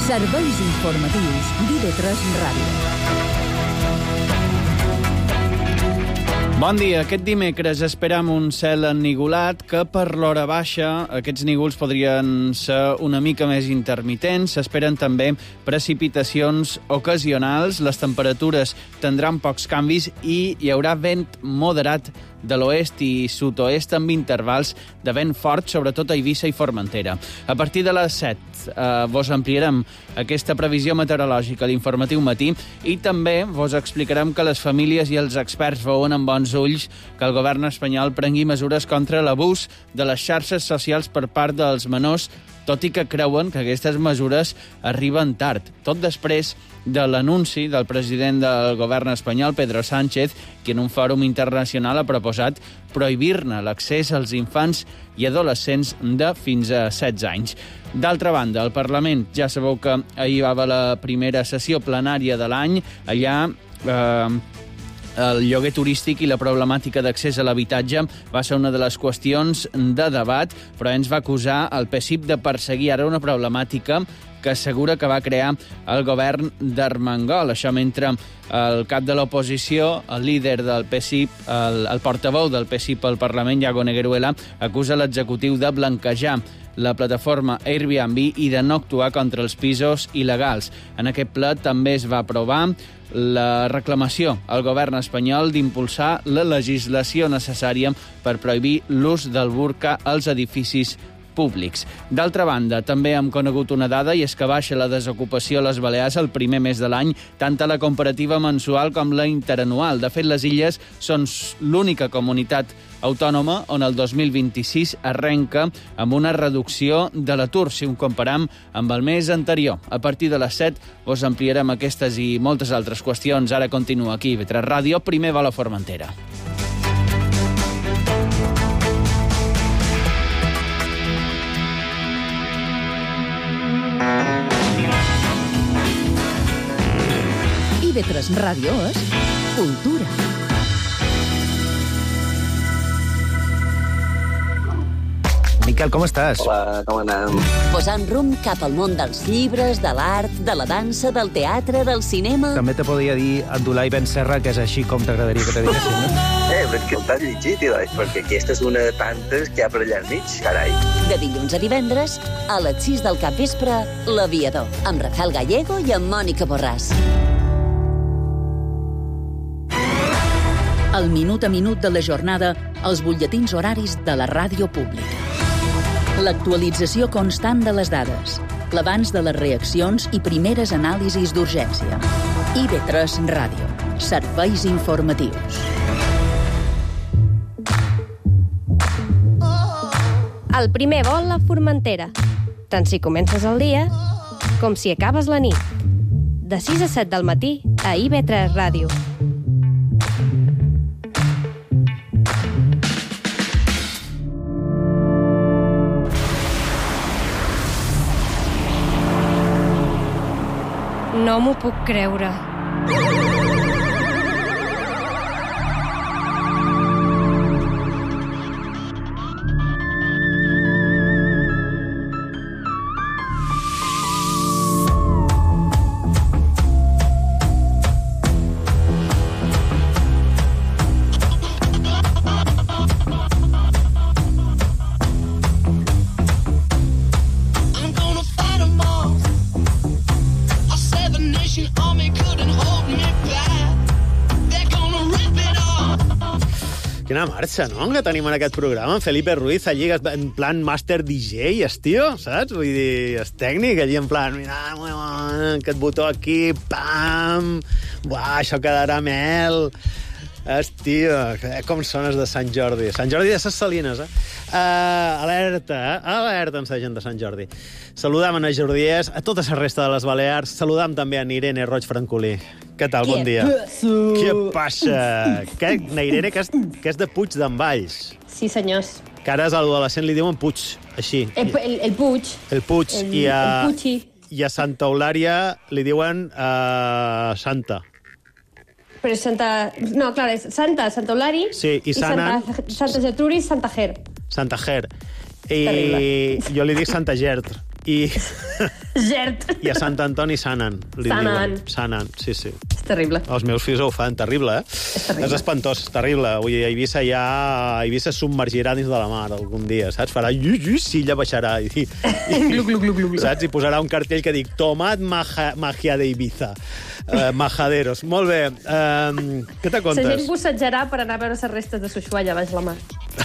Serveis informatius d'I V tres Ràdio. Bon dia. Aquest dimecres esperam un cel ennigolat que per l'hora baixa aquests nígols podrien ser una mica més intermitents. S'esperen també precipitacions ocasionals. Les temperatures tindran pocs canvis i hi haurà vent moderat de l'oest i sud-oest amb intervals de vent fort, sobretot a Eivissa i Formentera. A partir de les set eh, vos ampliarem aquesta previsió meteorològica a l'informatiu matí i també vos explicarem que les famílies i els experts veuen amb bons ulls que el govern espanyol prengui mesures contra l'abús de les xarxes socials per part dels menors, tot i que creuen que aquestes mesures arriben tard. Tot després de l'anunci del president del govern espanyol, Pedro Sánchez, que en un fòrum internacional ha proposat prohibir-ne l'accés als infants i adolescents de fins a setze anys. D'altra banda, el Parlament, ja sabeu que ahir va haver la primera sessió plenària de l'any, allà eh, el lloguer turístic i la problemàtica d'accés a l'habitatge va ser una de les qüestions de debat, però ens va acusar el P S I P de perseguir ara una problemàtica que assegura que va crear el govern d'Armengol. Això mentre el cap de l'oposició, el líder del P S I P, el, el portaveu del P S I P al Parlament, Iago Negueruela, acusa l'executiu de blanquejar la plataforma Airbnb i de no actuar contra els pisos il·legals. En aquest ple també es va aprovar la reclamació al govern espanyol d'impulsar la legislació necessària per prohibir l'ús del burca als edificis públics. D'altra banda, també hem conegut una dada i és que baixa la desocupació a les Balears el primer mes de l'any, tant a la comparativa mensual com la interanual. De fet, les Illes són l'única comunitat autònoma on el dos mil vint-i-sis arrenca amb una reducció de l'atur, si ho comparam amb el mes anterior. A partir de les set us ampliarem aquestes i moltes altres qüestions. Ara continua aquí, I V tres Ràdio, primer vol a Formentera. I V tres Ràdio és cultura. Miquel, com estàs? Hola, com anem? Posant rumb cap al món dels llibres, de l'art, de la dansa, del teatre, del cinema... També te podria dir Abdulai Ben Serra, que és així com t'agradaria que te diguessin, no? Eh, però és que el t'has llegit, Ilai, perquè aquesta és una de tantes que hi ha per allà al mig, carai. De dilluns a divendres, a les sis del capvespre, L'Aviador, amb Rafael Gallego i amb Mònica Borràs. El minut a minut de la jornada, els butlletins horaris de la ràdio pública. L'actualització constant de les dades, l'abans de les reaccions i primeres anàlisis d'urgència. I V tres Ràdio. Serveis informatius. El primer vol a Formentera. Tant si comences el dia com si acabes la nit. De sis a set del matí a I V tres Ràdio. No m'ho puc creure. Quina marxa, no?, que tenim en aquest programa. En Felipe Ruiz, allí, en plan Master D J, és tio, saps? Vull dir, és tècnic, allí en plan, mira, aquest botó aquí, pam, buah, això quedarà mel. És, tio, com sones de Sant Jordi. Sant Jordi de ses Salines, eh? Uh, alerta, eh? Alerta ens deien de Sant Jordi. Saludam a Ana Jordiès, a tota la resta de les Balears. Saludam també a Irene Roig Francolí. Què tal? Bon dia. Què passa? Que, Irene, que és, que és de Puig d'en Valls. Sí, senyors. Que ara als adolescents li diuen Puig, així. El, el, el Puig. El Puig. El, I a, el Puighi. I a Santa Eulària li diuen uh, Santa. Però Santa... No, clar, és Santa, Santa Eulari... Sí, i Sana... I Santa, Santa Gertrudis, Santa Ger. Santa Ger. I Terrible. jo li dic Santa Gert. I... Gert. I a Sant Antoni Sanan. Li Sanan. Diuen. Sanan, sí, sí. És terrible. Els meus fills ho fan, terrible, eh? És terrible. És espantós, terrible. Vull dir, a Eivissa ja... A Eivissa es submergirà dins de la mar algun dia, saps? Farà llu, llu, sí, ella baixarà. I, i, gluc, gluc, gluc, gluc. Saps? I posarà un cartell que dic Tomad maja, magia de Ibiza. Uh, majaderos. Molt bé. Uh, què te contes? La gent bussejarà per anar a veure les restes de Sushualla baix la mar.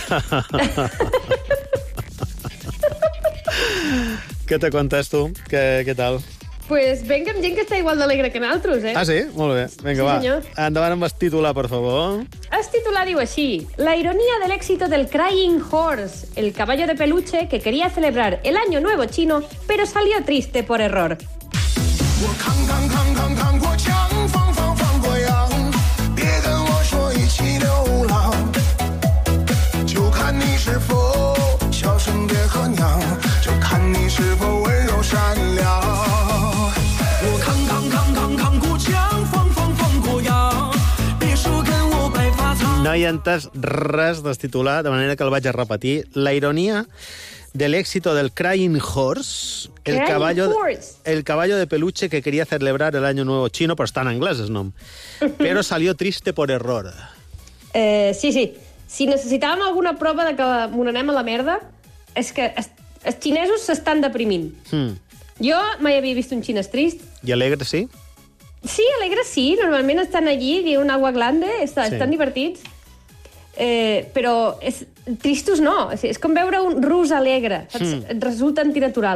Què te contes, tu? Què, què tal? Pues venga amb gent que està igual d'alegre que nosaltres, eh? Ah, sí? Molt bé. Vinga, Sí, va. senyor. Endavant amb el titular, per favor. El titular diu així: la ironía del éxito del Crying Horse, el caballo de peluche que quería celebrar el Año Nuevo chino, pero salió triste por error. 我看看看看看过江，放放放过羊，别跟我说一起流浪，就看你是否小声别喝娘，就看你是否温柔善良。我看看看看看过江，放放放过羊，别说跟我白发苍。 No hi ha entès res del titular, de manera que el vaig a repetir. La ironia del éxito del Crying Horse, el Crying caballo, Horse. el caballo de peluche que quería celebrar el Año Nuevo chino, però està en anglès, el nom. Pero salió triste por error. Eh, sí, sí. Si necessitàvem alguna prova de que m'ho anem a la merda, és que es, els xinesos s'estan deprimint. Hmm. Jo mai havia vist un xinès trist. I alegre, sí? Sí, alegres sí, normalment estan allí, diuen agua grande, està, Sí. estan divertits. Eh, però és, tristos no, és, és com veure un rus alegre, saps? Hmm. Et resulta antinatural.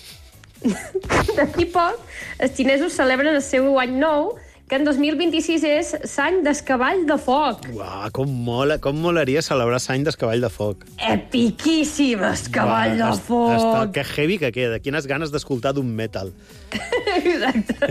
D'aquí poc, els xinesos celebren el seu any nou, que en dos mil vint-i-sis és l'any del cavall de foc. Uau, com mola, com molaria celebrar l'any del cavall de foc. Epiquíssim, el cavall de Est- foc. Està, que heavy que queda. Quines ganes d'escoltar d'un metal. Exacte.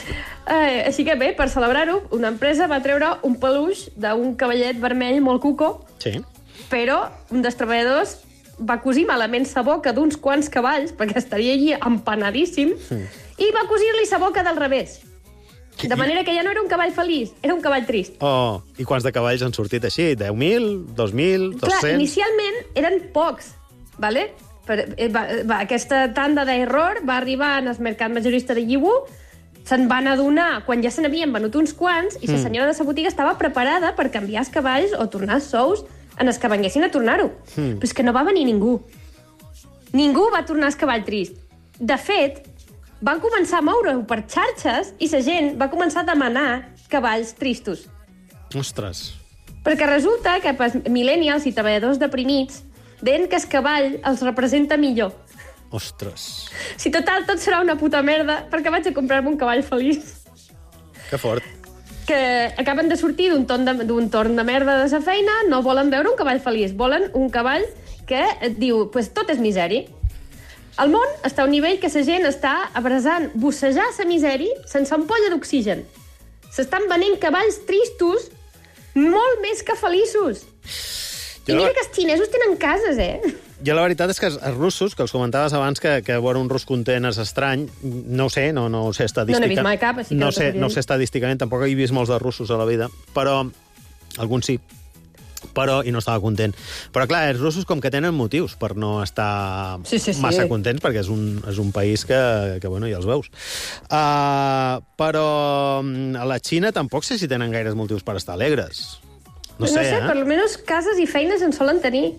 Eh, així que bé, per celebrar-ho, una empresa va treure un peluix d'un cavallet vermell molt cuco, Sí. però un dels treballadors va cosir malament sa boca d'uns quants cavalls, perquè estaria allí empanadíssim, Mm. i va cosir-li sa boca del revés. De manera que ja no era un cavall feliç, era un cavall trist. Oh, i quants de cavalls han sortit així? deu mil? dos mil? Clar, dos-cents? inicialment eren pocs, ¿vale? Per, eh, va, va, aquesta tanda d'error va arribar en el mercat majorista de Yiwu, se'n van adonar quan ja se n'havien venut uns quants i la Mm. senyora de la botiga estava preparada per canviar els cavalls o tornar els sous en els que venguessin a tornar-ho. Mm. Però és que no va venir ningú. Ningú va tornar el cavall trist. De fet, van començar a moure-ho per xarxes i la gent va començar a demanar cavalls tristos. Ostres. Perquè resulta que pels millennials i treballadors deprimits deien que el cavall els representa millor. Ostres. Si total tot serà una puta merda, perquè vaig a comprar-me un cavall feliç. Que fort. Que acaben de sortir d'un torn de, d'un torn de merda de sa feina, no volen veure un cavall feliç, volen un cavall que et diu, pues tot és misèria. El món està a un nivell que la gent està abrasant bussejar la misèria sense ampolla d'oxigen. S'estan venent cavalls tristos molt més que feliços. I mira que els xinesos tenen cases, eh? Jo la veritat és que els russos, que els comentaves abans, que, que veure un rus content és estrany, no ho sé, no, no ho sé estadísticament. No n'he vist mai cap, així que no no sé, t'ho diré. no ho sé estadísticament, tampoc he vist molts de russos a la vida, però alguns sí. Però, i no estava content. Però, clar, els russos com que tenen motius per no estar Sí, sí, sí. massa contents, perquè és un, és un país que, que, bueno, ja els veus. Uh, però mm, a la Xina tampoc sé si tenen gaires motius per estar alegres. No sé, no sé, eh? per almenys cases i feines en solen tenir.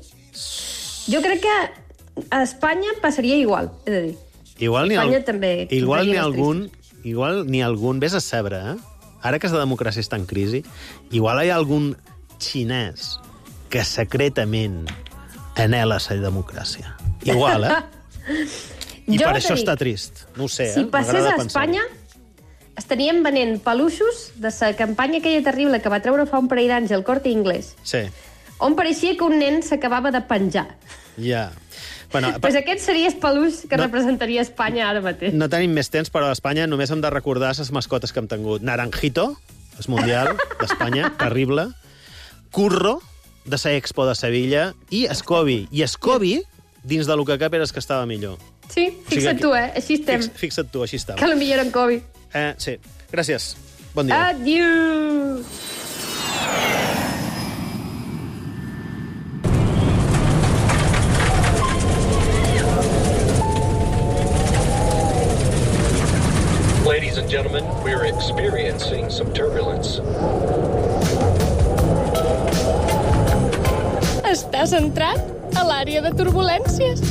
Jo crec que a Espanya passaria igual, he de dir. Igual n'hi ha, Espanya també igual n'hi ha tindria algun, igual n'hi ha algun, vés a saber, eh? Ara que la democràcia està en crisi, igual hi ha algun xinès que secretament anhela la democràcia. Igual, eh? I Jo per te això dic, està trist. No ho sé, Si eh? passés M'agrada a pensar-ho. Espanya, estaríem venent peluixos de la campanya aquella terrible que va treure fa un parell d'anys el Corte Inglés, Sí, on pareixia que un nen s'acabava de penjar. ja. Bueno, Pues aquest seria el peluix que No. representaria Espanya ara mateix. no tenim més temps, però a Espanya només hem de recordar les mascotes que hem tingut. Naranjito, el Mundial d'Espanya, terrible. Curro, de la Expo de Sevilla, i Escobi. I Escobi, dins de lo que cap, era el que estava millor. Sí, fixa't que- tu, eh? Així estem. Fix, fixa't tu, així estava. Que potser eren Covid. Eh, sí, gràcies. Bon dia. Adiu! Ladies and gentlemen, we're experiencing some turbulence. Estàs entrat a l'àrea de turbulències.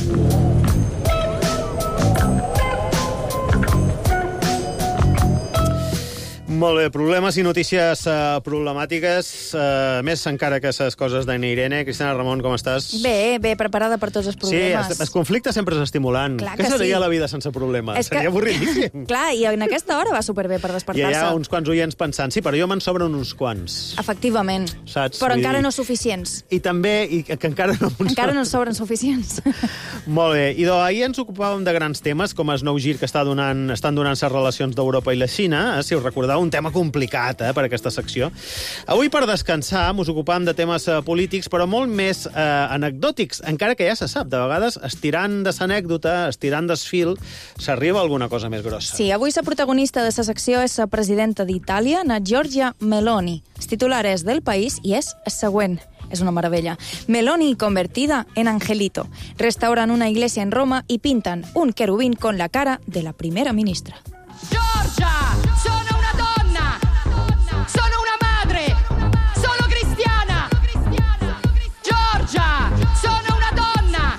Molt bé, problemes i notícies uh, problemàtiques, uh, més encara que les coses d'Anna Irene. Cristina Ramon, com estàs? Bé, bé, preparada per tots els problemes. Sí, el conflicte sempre és estimulant. Clar Què que seria sí. la vida sense problemes? És que- Seria avorridíssim. Clar, i en aquesta hora va superbé per I despertar-se. hi ha uns quants oients pensant, sí, però jo me'n sobren uns quants. Efectivament. Saps? Però Vull encara dir- no suficients. I també, i que, que encara no... Encara no en sobren suficients. Molt bé. I doncs, ahir ens ocupàvem de grans temes, com el nou gir que està donant, estan donant les relacions d'Europa i la Xina. Eh? Si us recordeu, un tema complicat eh, per aquesta secció. Avui, per descansar, ens ocupàvem de temes eh, polítics, però molt més eh, anecdòtics, encara que ja se sap. De vegades, estirant de l'anècdota, estirant del fil, s'arriba a alguna cosa més grossa. Sí, avui la protagonista de la secció és la presidenta d'Itàlia, na Giorgia Meloni. El titular és del País i és el següent. Es una maravilla. Meloni convertida en angelito. Restauran una iglesia en Roma y pintan un querubín con la cara de la primera ministra. Giorgia, sono una donna, sono una madre, sono cristiana. Giorgia, sono una donna,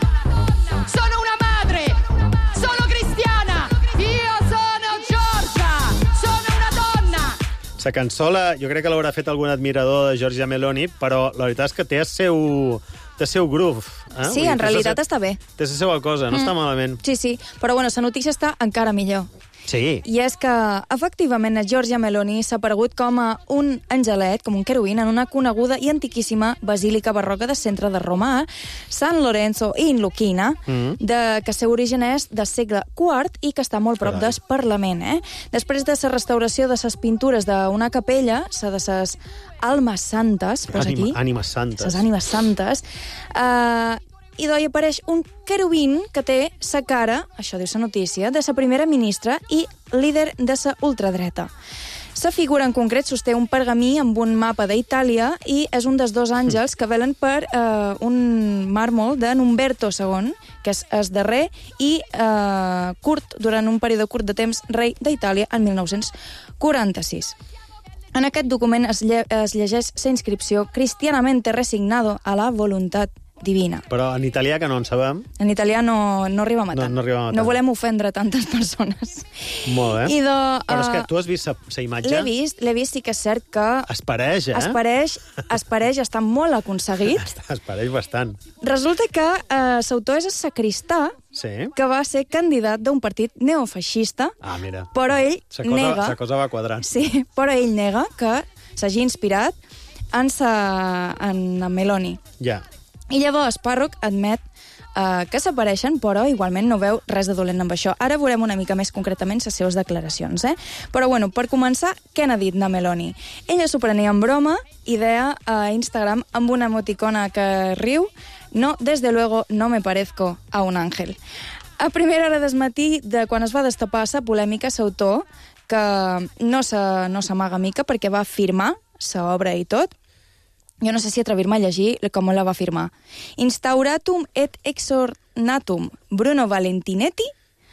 sono una madre, sono cristiana. Io sono Giorgia, sono una donna. La cançó, la, jo crec que l'haurà fet algun admirador de Giorgia Meloni, però la veritat és que té el seu, té el seu groove. Eh? Sí, en realitat està bé. Té la seva cosa, no Mm. està malament. Sí, sí, però bueno, la notícia està encara millor. Sí. I és que, efectivament, la Giorgia Meloni s'ha aparegut com a un angelet, com un querubín, en una coneguda i antiquíssima basílica barroca del centre de Roma, San Lorenzo in Lucchina, Mm. de, que seu origen és del segle quart i que està molt prop Carai. del Parlament. Eh? Després de la restauració de les pintures d'una capella, la de les Almes Santes, posa Ànima, aquí, ànimes santes. les ànimes santes, eh, i d'oi apareix un querubín que té sa cara, això diu sa notícia, de sa primera ministra i líder de sa ultradreta. Sa figura en concret sosté un pergamí amb un mapa d'Itàlia i és un dels dos àngels que velen per eh, un màrmol de Umberto segon, que és el darrer i eh, curt, durant un període curt de temps, rei d'Itàlia en mil nou-cents quaranta-sis. En aquest document es, lle es llegeix la inscripció «Cristianamente resignado a la voluntat divina». Però en italià, que no en sabem. En italià no, no arriba a matar. No, no arriba a matar. No volem ofendre tantes persones. Molt bé. I de, Però és que uh, tu has vist la imatge? L'he vist, l'he vist, sí que és cert que... Es pareix, eh? Es pareix, es pareix, està molt aconseguit. Es pareix bastant. Resulta que uh, l'autor és el sacristà, Sí. que va ser candidat d'un partit neofeixista, Ah, mira. però ell La cosa, nega... la cosa va quadrant. Sí, però ell nega que s'hagi inspirat en, sa, en la Meloni. Ja. I llavors Pàrroc admet uh, que s'apareixen, però igualment no veu res de dolent amb això. Ara veurem una mica més concretament les seves declaracions, eh? Però bueno, per començar, què n'ha dit na Meloni? Ella s'ho prenia en broma i deia a Instagram amb una emoticona que riu: no, desde luego no me parezco a un ángel. A primera hora del matí, de quan es va destapar la polèmica, l'autor, que no s'amaga no mica perquè va firmar l'obra i tot, jo no sé si atrevir-me a llegir com la va firmar. Instauratum et exornatum Bruno Valentinetti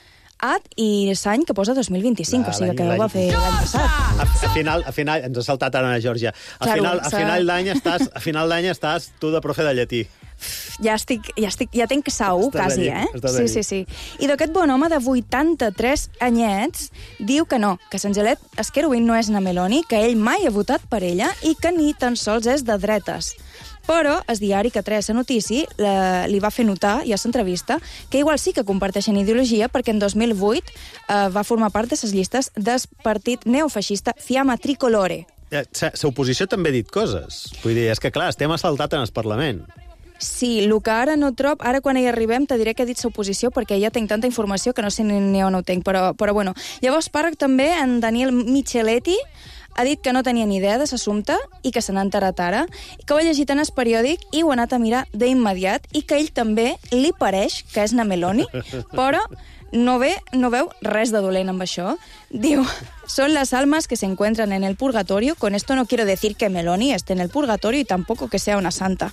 ad i l'any que posa dos mil vint-i-cinc, Clar, o sigui que l'any- ho va fer l'any passat. A, a, final, a final, ens ha saltat ara a Geòrgia. A Claro, final, a s'ha- final d'any estàs, a final d'any estàs tu de profe de llatí. Ja estic, ja estic, ja tenc sau, Estàs quasi, allí, eh? estàs Sí, allí. sí, sí. I d'aquest bon home de vuitanta-tres anyets diu que no, que l'Angelet Esquerubín no és na Meloni, que ell mai ha votat per ella i que ni tan sols és de dretes. Però el diari que treia la notícia la, li va fer notar, i a l'entrevista, que igual sí que comparteixen ideologia perquè en dos mil vuit eh, va formar part de les llistes del partit neofeixista Fiamma Tricolore. L'oposició també ha dit coses. Vull dir, és que clar, estem assaltat en el Parlament. Sí, el que ara no trob, ara quan hi arribem te diré que ha dit l'oposició perquè ja tinc tanta informació que no sé ni, ni on ho tinc, però, però bueno. Llavors Pàrroc també, en Daniel Micheletti, ha dit que no tenia ni idea de l'assumpte i que se n'ha enterat ara, que ho ha llegit en el periòdic i ho ha anat a mirar d'immediat i que ell també li pareix que és na Meloni, però no, ve, no veu res de dolent amb això. Diu, son las almas que se encuentran en el purgatorio, con esto no quiero decir que Meloni esté en el purgatorio y tampoco que sea una santa.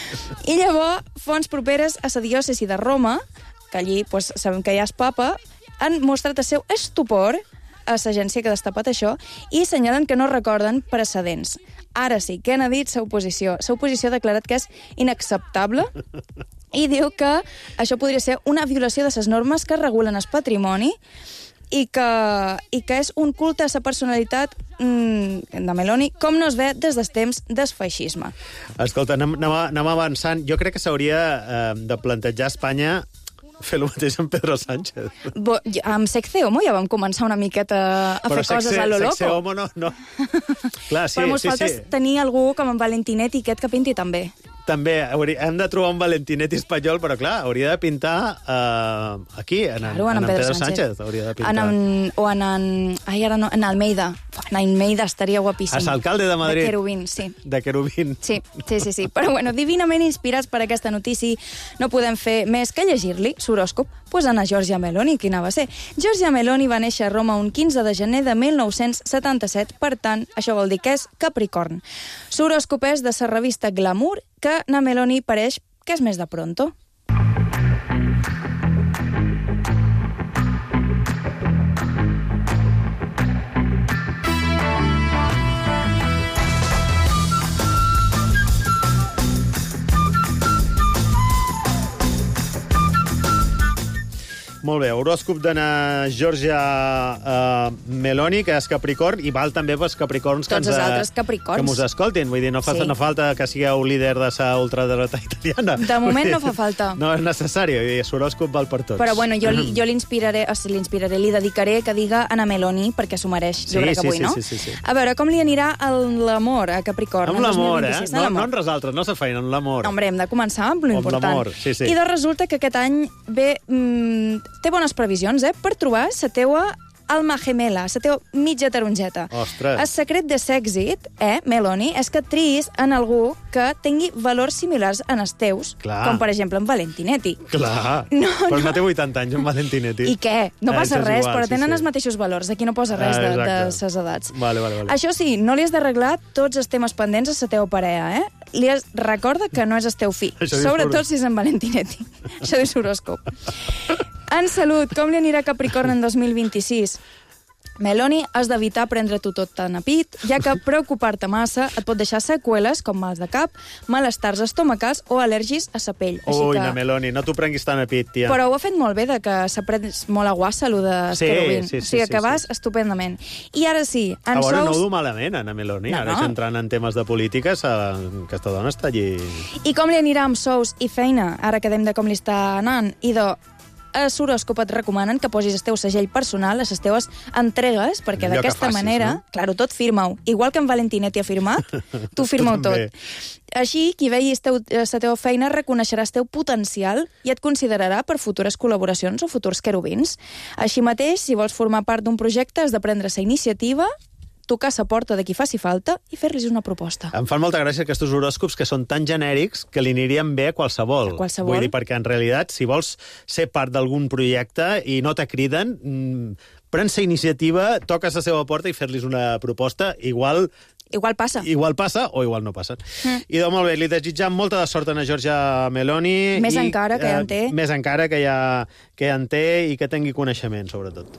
I llavors, fonts properes a la diòcesi de Roma, que allí pues, sabem que ja és papa, han mostrat el seu estupor a l'agència que ha destapat això i senyalen que no recorden precedents. Ara sí, què n'ha dit sa oposició? Sa oposició ha declarat que és inacceptable i diu que això podria ser una violació de les normes que regulen el patrimoni i que, i que és un culte a la personalitat mm, de Meloni, com no es ve des dels temps del feixisme. Escolta, anem, anem, anem avançant. Jo crec que s'hauria eh, de plantejar a Espanya fer el mateix amb Pedro Sánchez. Bo, amb Secce Homo ja vam començar una miqueta a Però fer sexe, coses a lo loco. Secce Homo no... no. Clar, sí, Però mos sí, falta sí. tenir algú com en Valentinet i aquest que pinti també. També hauria, hem de trobar un Valentinetti espanyol, però clar, hauria de pintar uh, aquí, en, Claro, en, en en Pedro Pedro Sánchez. Sánchez. Hauria de pintar. En, en, o en, en... Ai, ara no, en Almeida. En Almeida estaria guapíssim. És alcalde de Madrid. De Querubín, sí. De Querubín. Sí, sí, sí, sí. Però bueno, divinament inspirats per aquesta notícia, no podem fer més que llegir-li l'horòscop posant a Giorgia Meloni, quina va ser. Giorgia Meloni va néixer a Roma un quinze de gener de mil nou-cents setanta-set, per tant, això vol dir que és Capricorn. L'horòscop és de la revista Glamour, que na Meloni pareix que és més de pronto. Molt bé, horòscop de na Giorgia uh, Meloni, que és Capricorn, i val també pels Capricorns que, Tots ens, els altres Capricorns. que mos escoltin. Vull dir, no fa, Sí. no falta que sigueu líder de la ultradreta italiana. De moment Vull dir, no fa falta. No és necessari, vull dir, l'horòscop val per tots. Però bueno, jo, li- jo l'inspiraré, o sigui, l'inspiraré, li dedicaré que diga Ana Meloni, perquè s'ho mereix, jo Sí, crec que sí, avui, sí, no? sí, sí, sí. A veure, com li anirà el- l'amor a Capricorn? Amb en l'amor, eh? dos mil vint-i-sis? No, L'amor. no en res altres, no la feina, en l'amor. No, hombre, hem de començar amb Amb l'important. l'amor, sí, sí. I de resulta que aquest any ve, mm, té bones previsions, eh?, per trobar la teua alma gemela, la teua mitja tarongeta. Ostres. El secret de l'èxit, eh, Meloni, és que triïs en algú que tingui valors similars en els teus, Clar. com per exemple en Valentinetti. Clar, No, però no. no té vuitanta anys, en Valentinetti. I què? No Eh, passa això és res, igual, però sí, tenen sí. els mateixos valors. Aquí no posa res Ah, de, de exacte. ses edats. Vale, vale, vale. Això sí, no li has d'arreglar tots els temes pendents a la teva parella, eh? Li has... Recorda que no és el teu fill, Això dius sobretot tu. si és en Valentinetti. Això diu l'horòscop. En salut, com li anirà a Capricorn en dos mil vint-i-sis? Meloni, has d'evitar prendre-t'ho tot tan a pit, ja que preocupar-te massa et pot deixar seqüeles com mals de cap, malestars estomacals o al·lèrgis a la pell. Ui, que... na Meloni, no t'ho prenguis tan a pit, tia. Però ho ha fet molt bé, de que s'ha pres molt a guassa, allò de Sí, Querubín. sí, sí, o sigui sí, que sí. vas estupendament. I ara sí, en A veure, no ho sous... du malament, Ana Meloni. No, Ara no. ja entrant en temes de polítiques, eh, aquesta dona està allí... I com li anirà amb sous i feina? Ara quedem de com li està anant. I de... A l'horòscop et recomanen que posis el teu segell personal a les teves entregues, perquè Allò que d'aquesta facis, manera, no? claro, tot firma-ho. Igual que en Valentinetti ha firmat, tu firma-ho tot. també. Així, qui vegi la teva feina reconeixerà el teu potencial i et considerarà per futures col·laboracions o futurs querubins. Així mateix, si vols formar part d'un projecte, has de prendre la iniciativa, tocar la porta de qui faci falta i fer-los una proposta. Em fan molta gràcia aquests horòscops que són tan genèrics que li anirien bé a qualsevol. A qualsevol. Vull dir, perquè en realitat, si vols ser part d'algun projecte i no te criden, mmm, prens la iniciativa, toques la seva porta i fer-los una proposta, igual... Igual passa. Igual passa o igual no passa. Mm. I doncs, molt bé, li desitjam molta de sort a Giorgia Meloni. Més i, encara, que ja en té. Eh, més encara, que ja, que ja en té i que tingui coneixement, sobretot.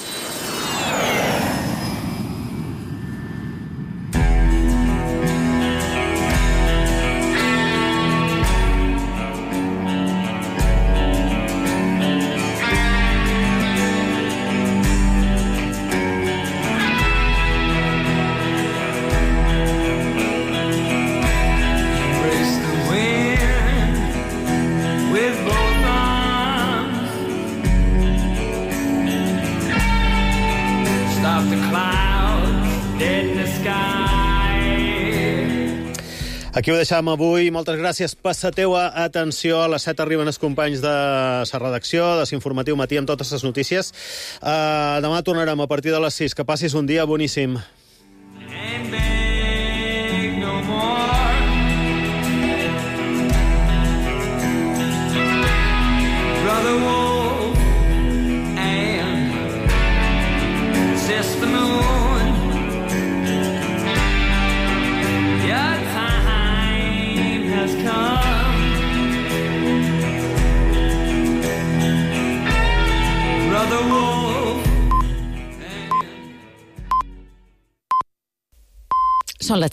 Embrace the wind with both arms. Stop the clouds dead in the sky. Aquí ho deixàvem avui. Moltes gràcies per la teua atenció. A les set arriben els companys de la redacció, de l'Informatiu Matí, amb totes les notícies. Uh, demà tornarem a partir de les sis. Que passis un dia boníssim. And beg no more. Brother Wolf and Sister Moon, your time has come. Brother Wolf and Són les